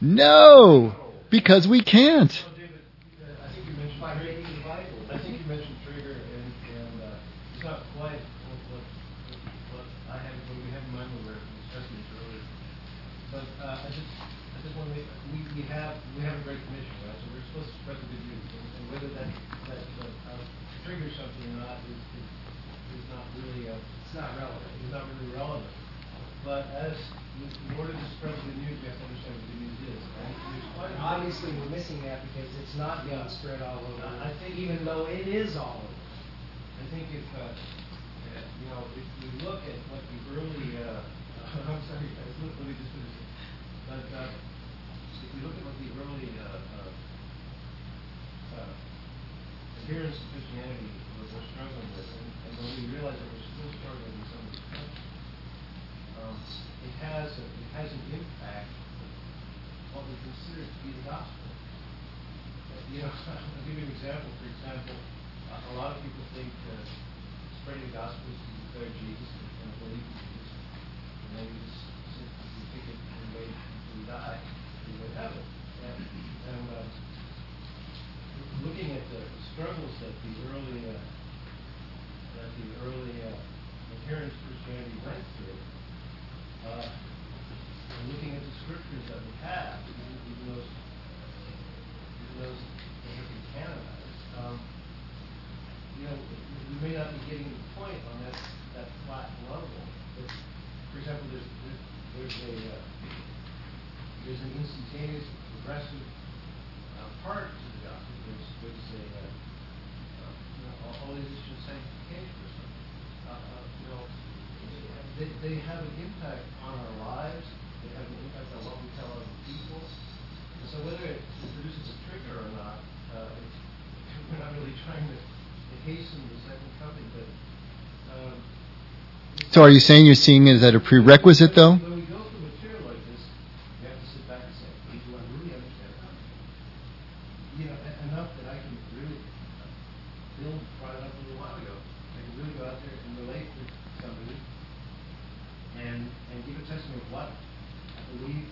No, because we can't. So, David, uh, I think you mentioned by trigger. reading the Bible? I think you mentioned trigger, and, and uh, it's not quite what, what, what I have, what we have in mind when we were discussing this earlier. But uh, I just, I just want to make, we, we have, we have a great commission, right? So we're supposed to spread the good news, and, and whether that that uh, uh, triggers something or not is, is, is not really, uh, It's not relevant. is not really relevant. But as in order to spread the good news, we have to understand what the good news is. And there's quite a And obviously, we're missing that because it's not being spread all over, I think- even though it is all over. I think if, uh, uh, you know, if we look at what the early, uh, I'm sorry, guys, let let me just finish it. But uh, if we look at what the early uh, uh, uh, adherents to Christianity were were struggling with, and, and when we realize that we're still struggling with some of these countries, um, it has a, it has an impact on what we consider to be the gospel. Uh, you know, I'll give you an example. For example, uh, a lot of people think uh, spreading the gospel is to declare Jesus and, and believe in Jesus, and then you just simply take it and wait until you die, and you go to heaven. And, and uh, looking at the struggles that the early uh, that the early uh, adherents to Christianity went through. Uh, and looking at the scriptures that we have, even, even those, even those that have been canonized, um, you know, we may not be getting the point on that that flat level. But, for example, there's there's, there's a uh, there's an instantaneous, progressive uh, part to the gospel. There's there's a uh, uh, you know, all, all these issues of sanctification or something. Uh, uh, you know. They, they have an impact on our lives. They have an impact on what we tell other people. And so whether it produces a trigger or not, uh, it's, we're not really trying to, to hasten the second coming. But um, So are you saying you're seeing it as a prerequisite, though? When we go through material like this, we have to sit back and say, hey, do I really understand that? You know, enough that I can really, Bill brought it up a little while ago, I can really go out there and relate with somebody and and give a testimony of what I believe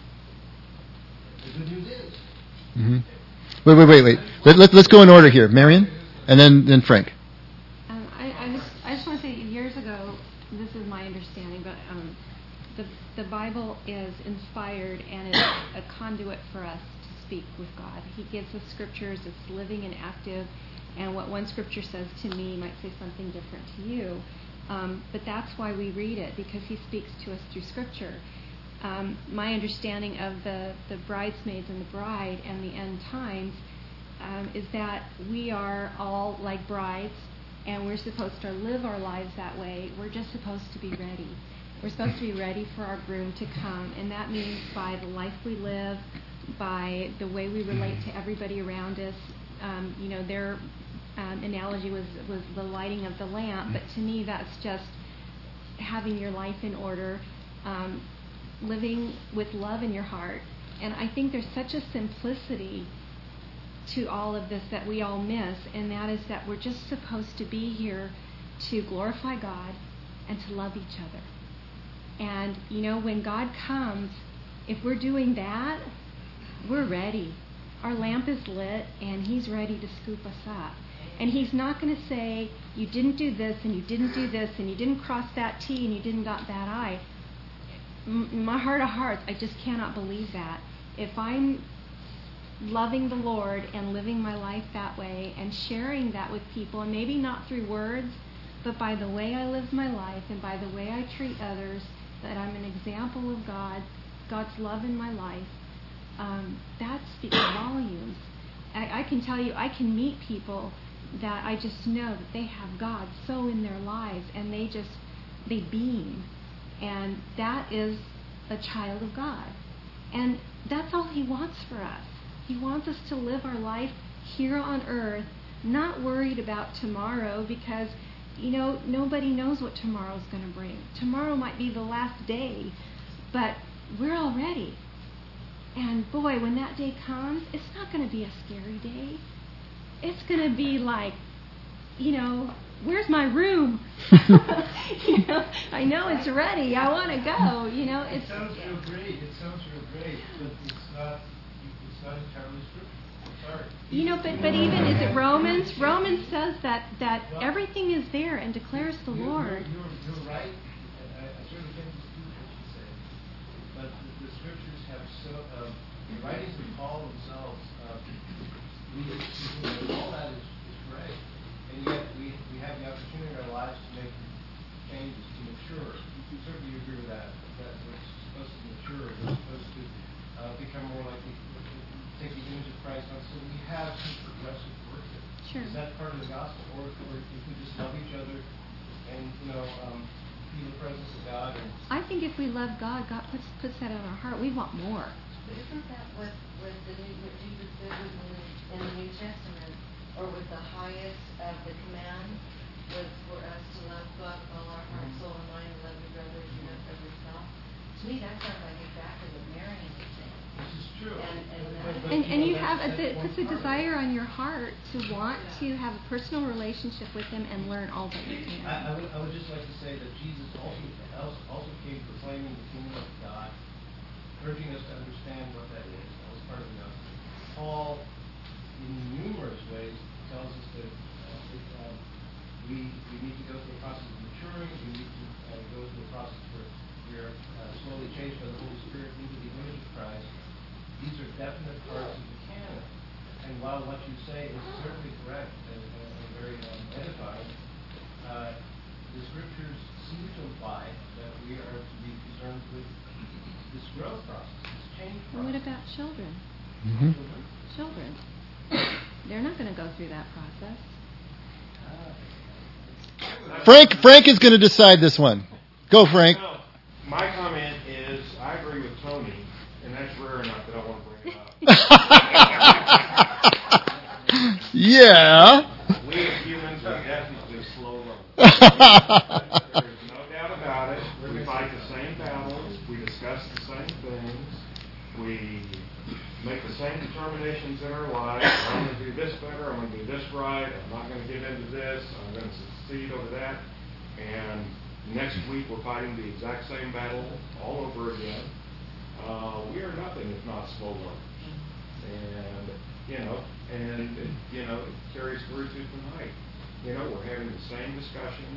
the good news is. Mm-hmm. Wait, wait, wait, wait. Let, let, let's go in order here. Marion, and then, then Frank. Um, I, I just I just want to say years ago, this is my understanding, but um, the the Bible is inspired and is a conduit for us to speak with God. He gives us scriptures. It's living and active, and what one scripture says to me might say something different to you. Um, but that's why we read it, because He speaks to us through scripture. Um, my understanding of the, the bridesmaids and the bride and the end times um, is that we are all like brides, and we're supposed to live our lives that way. We're just supposed to be ready. We're supposed to be ready for our groom to come, and that means by the life we live, by the way we relate to everybody around us. Um, you know, their um, analogy was, was the lighting of the lamp, but to me that's just having your life in order, um, living with love in your heart. And I think there's such a simplicity to all of this that we all miss, and that is that we're just supposed to be here to glorify God and to love each other. And, you know, when God comes, if we're doing that, we're ready. Our lamp is lit, and He's ready to scoop us up. And He's not going to say, you didn't do this, and you didn't do this, and you didn't cross that T, and you didn't dot that I. In my heart of hearts, I just cannot believe that. If I'm loving the Lord and living my life that way and sharing that with people, and maybe not through words, but by the way I live my life and by the way I treat others, that I'm an example of God, God's love in my life, um, that speaks volumes. I, I can tell you, I can meet people that I just know that they have God so in their lives, and they just, they beam. And that is a child of God. And that's all He wants for us. He wants us to live our life here on earth, not worried about tomorrow, because, you know, nobody knows what tomorrow's going to bring. Tomorrow might be the last day, but we're all ready. And boy, when that day comes, it's not going to be a scary day. It's going to be like, you know, where's my room? you know, I know it's ready. I want to go. You know, it's. It sounds real great. It sounds real great, but it's not. It's not entirely scriptural. Sorry. You know, but but even is it Romans? Romans says that that everything is there and declares the you're, Lord. You're, you're, you're right. I, I certainly can't dispute what you say. But the, the scriptures have so um, the writings of Paul themselves. Uh, we, all that is, is correct. And yet we, we have the opportunity in our lives to make changes, to mature. You certainly agree with that. That we're supposed to mature. We're supposed to uh, become more like the, take the image of Christ on. So we have some progressive work here. Sure. Is that part of the gospel? Or, or if we just love each other and, you know, um, feel the presence of God? And I think if we love God, God puts puts that in our heart. We want more. But isn't that what, what, the new, what Jesus said in the, in the New Testament, or with the highest of the command, was for us to love God with all our heart, soul, and mind, and love your brother as you love yourself? To me, that sounds like exactly what Marion is saying. this is true. And, and, But- but, And and you know, have a, that's- it that's puts a one part of it. desire on your heart to want to have a personal relationship with Him and learn all that you can. I, I, would, I would just like to say that Jesus also also, also came proclaiming the kingdom of God, urging us to understand what that is. That was part of the gospel. Paul, in numerous ways, tells us that uh, that, um, we we need to go through a process of maturing. We need to uh, go through a process where we are uh, slowly changed by the Holy Spirit into the image of Christ. These are definite parts of the canon. And while what you say is certainly correct and, and, and very um, edifying, uh, the scriptures seem to imply that we are to be concerned with this growth process, this change process. And what about children? Mm-hmm. Children. They're not going to go through that process. Frank, Frank is going to decide this one. Go, Frank. No, my comment is I agree with Tony, and that's rare enough that I want to bring it up. Yeah. We as humans are definitely slow learners. There's no doubt about it. We fight the same battles. We discuss the same things. We make the same determinations in our lives. I'm going to do this better. I'm going to do this right. I'm not going to give in to this. I'm going to succeed over that. And next week we're fighting the exact same battle all over again. Uh, we are nothing if not slow learners. And, you know, and, it, you know, it carries through to tonight. You know, we're having the same discussions.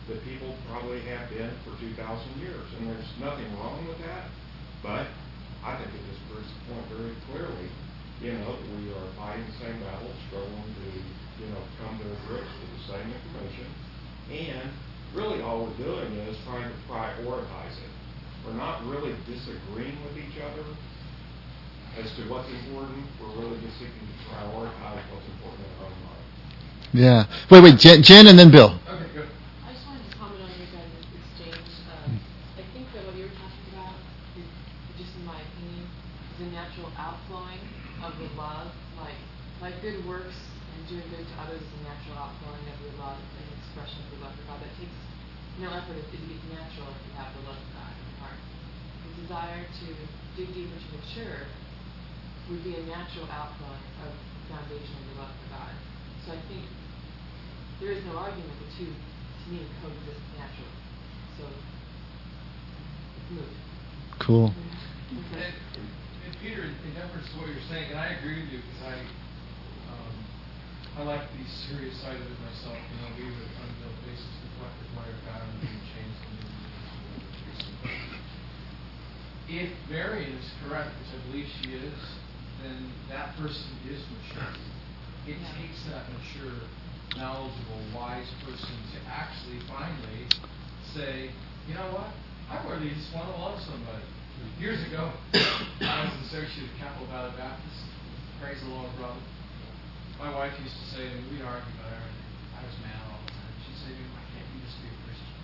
that people probably have been for two thousand years. And there's nothing wrong with that, but I think it just proves the point very clearly, you know, that we are fighting the same battles, struggling to, you know, come to grips with the same information. And really all we're doing is trying to prioritize it. We're not really disagreeing with each other as to what's important. We're really just seeking to prioritize what's important in our own life. Yeah. Wait, wait, Jen, Jen and then Bill. Okay, good. I just wanted to comment on your guys' exchange. Um, I think that what you're talking about is, just in my opinion, is a natural outflowing of the love. Like, like good works and doing good to others is a natural outflowing of your love and expression of the love for God. That takes no effort. It is natural if you have the love of God in your heart. The desire to dig deeper to mature would be a natural outflowing of the foundation of the love for God. So I think there is no argument the two, to me, coexist naturally. So it's moved. Cool. And, and Peter, in deference to what you're saying, and I agree with you because I, um, I like the serious side of it myself. You know, we would on a daily basis reflect the glory of God and being changed into the If Marion is correct, which I believe she is, then that person is mature. It Yeah. takes that mature, knowledgeable, wise person to actually finally say, you know what? I really just want to love somebody. Years ago, I was associated with Capital Valley Baptist. Praise the Lord, brother. My wife used to say, and we'd argue about her, and I was mad all the time. She'd say, why can't you just be a Christian?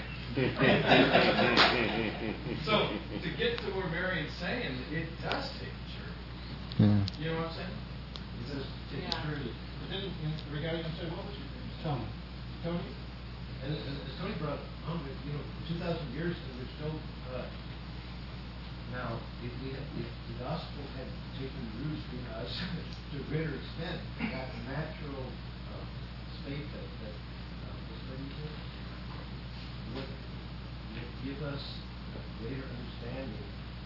So, to get to where Marion's saying, it does take maturity. Yeah. You know what I'm saying? It says take Yeah. maturity. But then, in regarding, I'm sorry, what was your name? Tony. Tony? And as, as Tony brought home, you know, two thousand years, and we're still, uh, now, if we had, if the gospel had taken roots in us to a greater extent, that natural uh, state that, that uh, was ready to, would, would give us a greater understanding,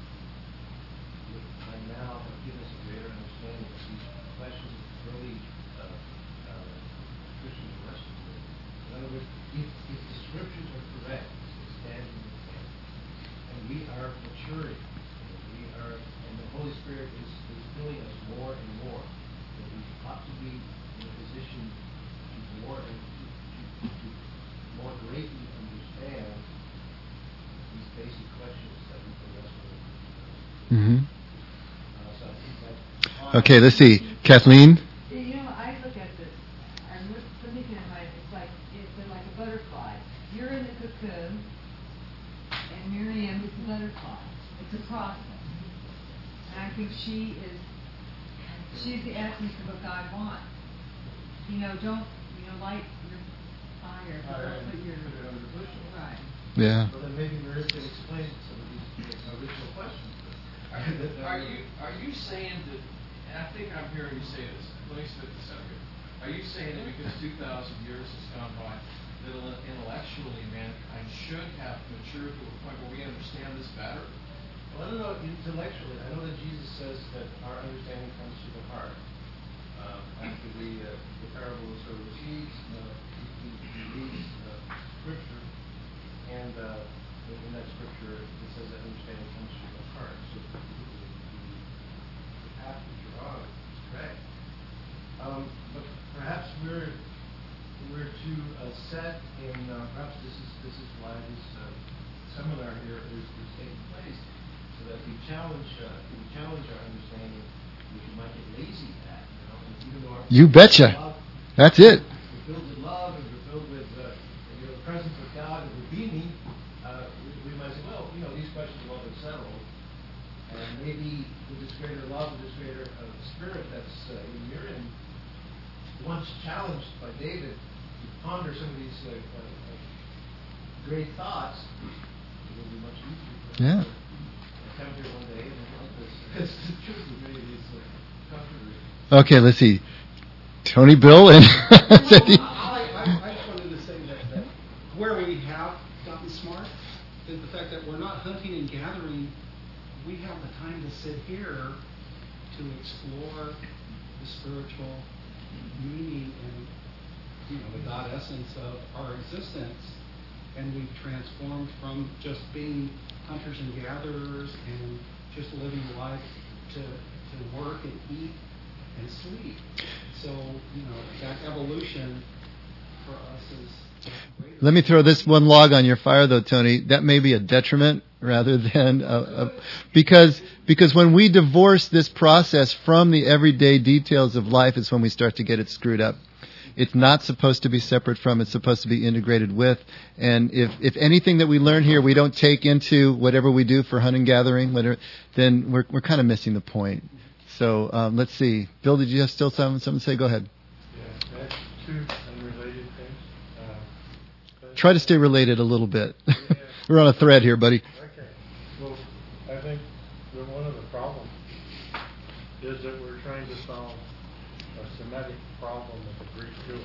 would by now have given us a greater understanding of these questions of early uh, uh, Christian wrestling with. In other words, if, if the scriptures are correct, it's standing in the camp, and we are maturing, we are, and the Holy Spirit is, is filling us more and more, that we ought to be in a position to more and to, to, to more greatly understand these basic questions that we can wrestle with. Mm-hmm. Uh, so I think that. Okay, let's see. Kathleen? You know, I look at this, I'm looking at my, it's like, it's like a butterfly. You're in the cocoon, and Miriam is the butterfly. It's a process. And I think she is, she's the essence of what God wants. You know, don't, you know, light your fire, but Fire don't and put your, put it under the bushel. right. Yeah. Well, then maybe Maria can explain some of these original questions. Are, are you are you saying that, and I think I'm hearing you say this, let me spit this out here. Are you saying that because two thousand years has gone by, that intellectually mankind should have matured to a point where we understand this better? Well, I don't know intellectually. I know that Jesus says that our understanding comes through the heart. Uh, after the, uh, the parable of sort of the seeds, uh, he, he reads uh, scripture, and uh, in that scripture it says that understanding comes through the heart. So the, the, the path that you're on is correct. Um, but perhaps we're we're too uh, set in. Uh, perhaps this is this is why this uh, seminar here is, is taking place, so that we challenge uh, we challenge our understanding, which we might get lazy at. You know, and even though our You betcha. love, That's it. we're filled with love, and we're filled with uh, you know, the presence of God, and we're beaming. Uh, we, we might say, well, you know, these questions have all been settled, and maybe with this greater love, with this greater uh, spirit that's uh, in Miriam, once challenged by David to ponder some of these uh, uh, uh, great thoughts, it will be much easier for Yeah. us to come here one day and help us as the truth of many of these uh, controversies. Okay, let's see. Tony, Bill, and I, I, I just wanted to say that, that where we have gotten smart is the fact that we're not hunting and gathering. We have the time to sit here to explore the spiritual meaning and, you know, the God essence of our existence. and we've transformed from just being hunters and gatherers and just living life to, to work and eat and sleep. So, you know, that evolution for us is greater. Let me throw this one log on your fire, though, Tony. That may be a detriment rather than a, a, because because when we divorce this process from the everyday details of life is when we start to get it screwed up. It's not supposed to be separate from, it's supposed to be integrated with. And if, if anything that we learn here we don't take into whatever we do for hunting gathering, whatever, then we're we're kind of missing the point. So um, let's see. Bill, did you have still something, something to say? Go ahead. Yeah, that's two unrelated things. Uh, Try to stay related a little bit. Yeah. We're on a thread here, buddy. Okay. Well, I think that one of the problems is that we're trying to solve a Semitic problem with the Greek Jewish.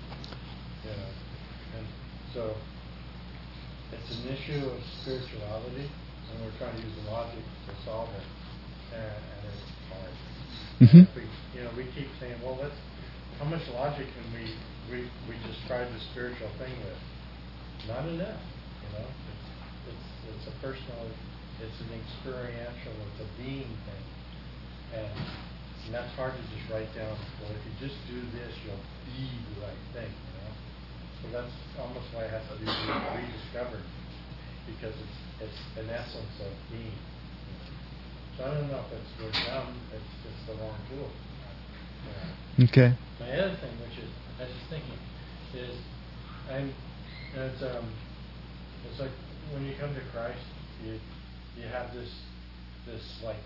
Yeah. And so it's an issue of spirituality, and we're trying to use logic to solve it, and, and it's hard. Mm-hmm. We, you know, we keep saying, well, let's, how much logic can we, we, we describe the spiritual thing with? Not enough, you know. It's, it's, it's a personal, it's an experiential, it's a being thing. And, and that's hard to just write down, well, if you just do this, you'll be the right thing, you know. So that's almost why it has to be rediscovered, because it's, it's an essence of being. So I don't know if it's we're dumb, it's just the wrong tool. Yeah. Okay. My other thing, which is, I was just thinking, is I'm, it's um, it's like when you come to Christ, you you have this this like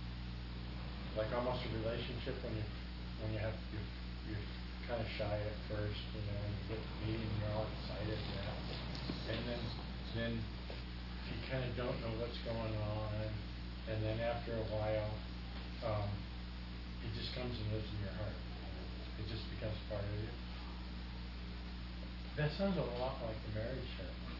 like almost a relationship when you when you have you you're kind of shy at first, you know, and you get to meet him, you're all excited, you know, and then then you kind of don't know what's going on, and then after a while, um, it just comes and lives in your heart. It just becomes part of you. That sounds a lot like the marriage ceremony,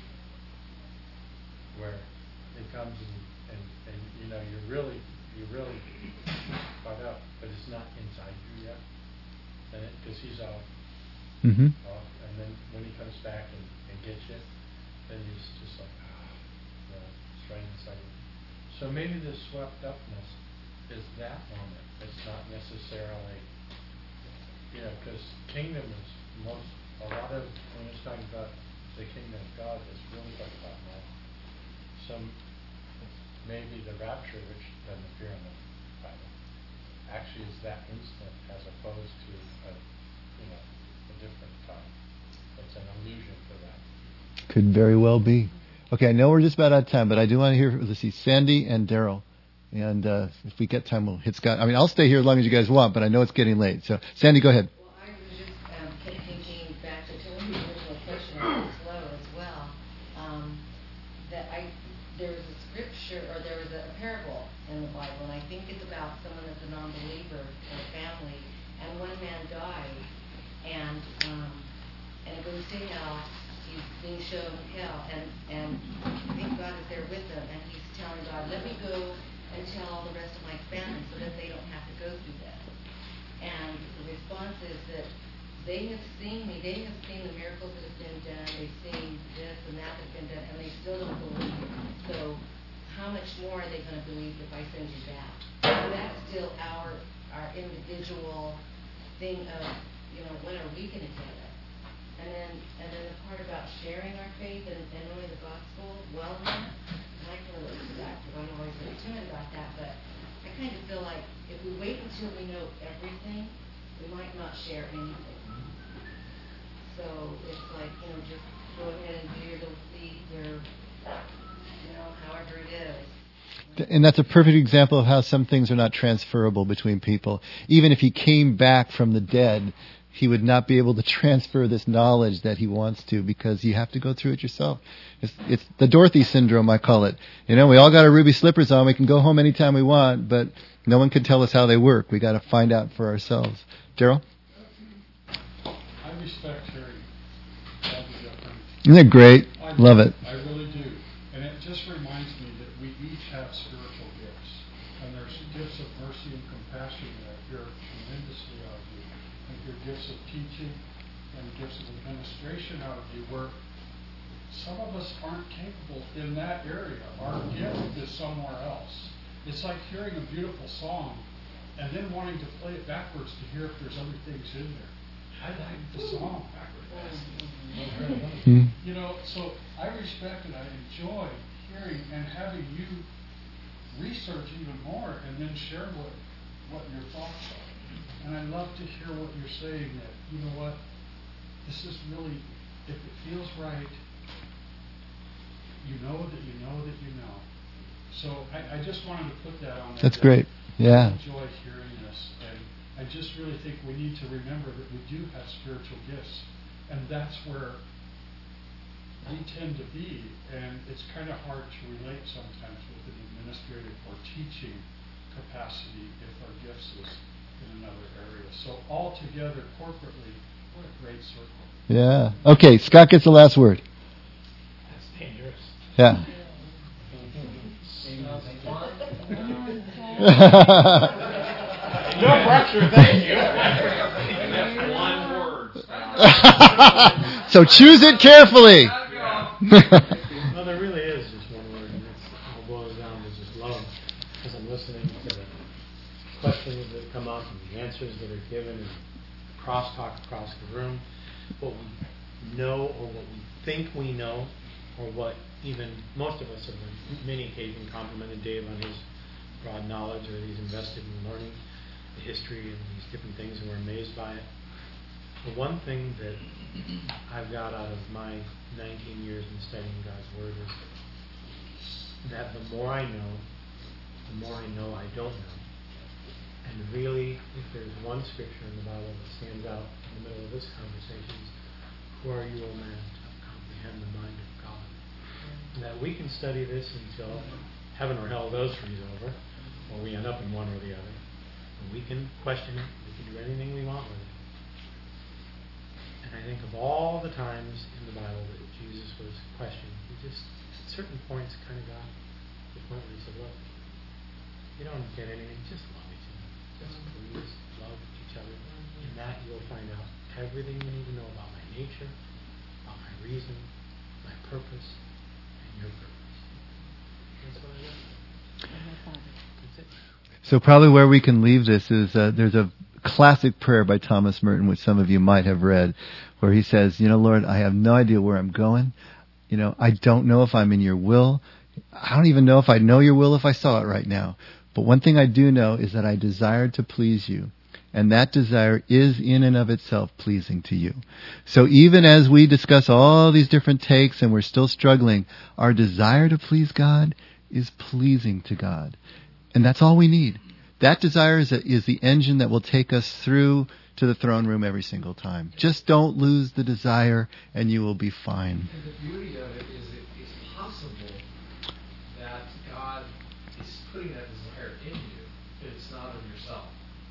where it comes and, and, and you know, you're really, you're really caught up, but it's not inside you yet. And because he's off, Mm-hmm. off, and then when he comes back and, and gets you, then he's just like, ah, you know, it's right inside you. So maybe the swept upness is that moment. It's not necessarily, you know, because kingdom is most, a lot of, when it's talking about the kingdom of God, it's really talking about now. Some, maybe the rapture, which doesn't appear in the Bible, actually is that instant as opposed to a, you know, a different time. It's an illusion for that. Could very well be. Okay, I know we're just about out of time, but I do want to hear, let's see, Sandy and Daryl. And uh, if we get time, we'll hit Scott. I mean, I'll stay here as long as you guys want, but I know it's getting late. So, Sandy, go ahead. Well, I was just um, kept thinking back to Tony's original question on the flow as well. Um, that I there was a scripture or there was a parable in the Bible, and I think it's about someone that's a non-believer or a family, and one man died, and um, and it goes to hell. He's being shown hell, and and I think God is there with him, and he's telling God, "Let me go and tell all the rest of my family so that they don't have to go through this." And the response is that they have seen me, they have seen the miracles that have been done, they've seen this and that that's been done, and they still don't believe. So how much more are they going to believe if I send you back? So that's still our our individual thing of, you know, when are we going to get it? And then and then the part about sharing our faith and, and knowing the gospel, well, and I can relate to that because I'm always very timid about that, but I kind of feel like if we wait until we know everything, we might not share anything. So it's like, you know, just go ahead and do your little seed, your, you know, however it is. And that's a perfect example of how some things are not transferable between people. Even if he came back from the dead, he would not be able to transfer this knowledge that he wants to, because you have to go through it yourself. It's, it's the Dorothy syndrome, I call it. You know, we all got our ruby slippers on. We can go home anytime we want, but no one can tell us how they work. We got to find out for ourselves. Daryl? I respect Terry. Isn't that great? I Love it. I really do. And it just reminds me that we each have spiritual gifts. And there's gifts of mercy and compassion that I hear tremendously out of you. And your gifts of teaching and gifts of administration out of you, where some of us aren't capable in that area. Our gift is somewhere else. It's like hearing a beautiful song and then wanting to play it backwards to hear if there's other things in there. I like the song backwards. Hmm. You know, so I respect and I enjoy hearing and having you research even more and then share what, what your thoughts are. And I love to hear what you're saying, that, you know what, this is really, if it feels right, you know that you know that you know. So I, I just wanted to put that on there. That's great. Yeah. I enjoy hearing this. And I just really think we need to remember that we do have spiritual gifts. And that's where we tend to be. And it's kind of hard to relate sometimes with an administrative or teaching capacity if our gifts is in another area. So all together, corporately, what a great circle. Yeah. Okay, Scott gets the last word. That's dangerous. Yeah. No pressure, thank you. That's one word. So choose it carefully. Well, there really is just one word, and that's all boils down to just love. As I'm listening to the questions that come up and the answers that are given and crosstalk across the room, what we know or what we think we know, or what even most of us have on many occasions complimented Dave on his broad knowledge, or he's invested in learning the history and these different things, and we're amazed by it. The one thing that I've got out of my nineteen years in studying God's Word is that the more I know, the more I know I don't know. And really, if there's one scripture in the Bible that stands out in the middle of this conversation, is, who are you, O man, to comprehend the mind of God? And that we can study this until heaven or hell those freeze over, or we end up in one or the other. And we can question it, we can do anything we want with it. And I think of all the times in the Bible that Jesus was questioned, he just, at certain points, kind of got to the point where he said, look, you don't get anything, just love each other. Just please love each other. In that you'll find out everything you need to know about my nature, about my reason, my purpose, and your purpose. That's what I got. That's it. So probably where we can leave this is uh, there's a classic prayer by Thomas Merton, which some of you might have read, where he says, you know, Lord, I have no idea where I'm going. You know, I don't know if I'm in your will. I don't even know if I know your will if I saw it right now. But one thing I do know is that I desire to please you. And that desire is in and of itself pleasing to you. So even as we discuss all these different takes and we're still struggling, our desire to please God is pleasing to God. And that's all we need. That desire is, a, is the engine that will take us through to the throne room every single time. Just don't lose the desire and you will be fine. And the beauty of it is it, it's possible that God is putting that desire in you. It's not of yourself.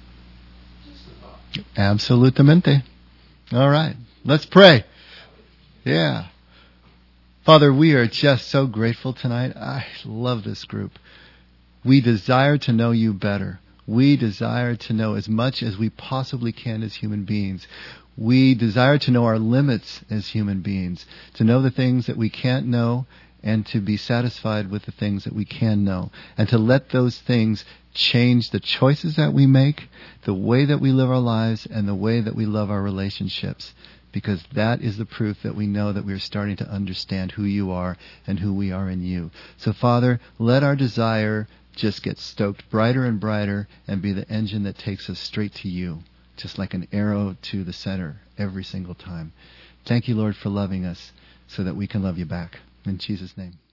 Just a thought. Absolutamente. All right. Let's pray. Yeah. Father, we are just so grateful tonight. I love this group. We desire to know you better. We desire to know as much as we possibly can as human beings. We desire to know our limits as human beings, to know the things that we can't know, and to be satisfied with the things that we can know, and to let those things change the choices that we make, the way that we live our lives, and the way that we love our relationships. Because that is the proof that we know that we are starting to understand who you are and who we are in you. So, Father, let our desire just get stoked brighter and brighter and be the engine that takes us straight to you, just like an arrow to the center every single time. Thank you, Lord, for loving us so that we can love you back. In Jesus' name.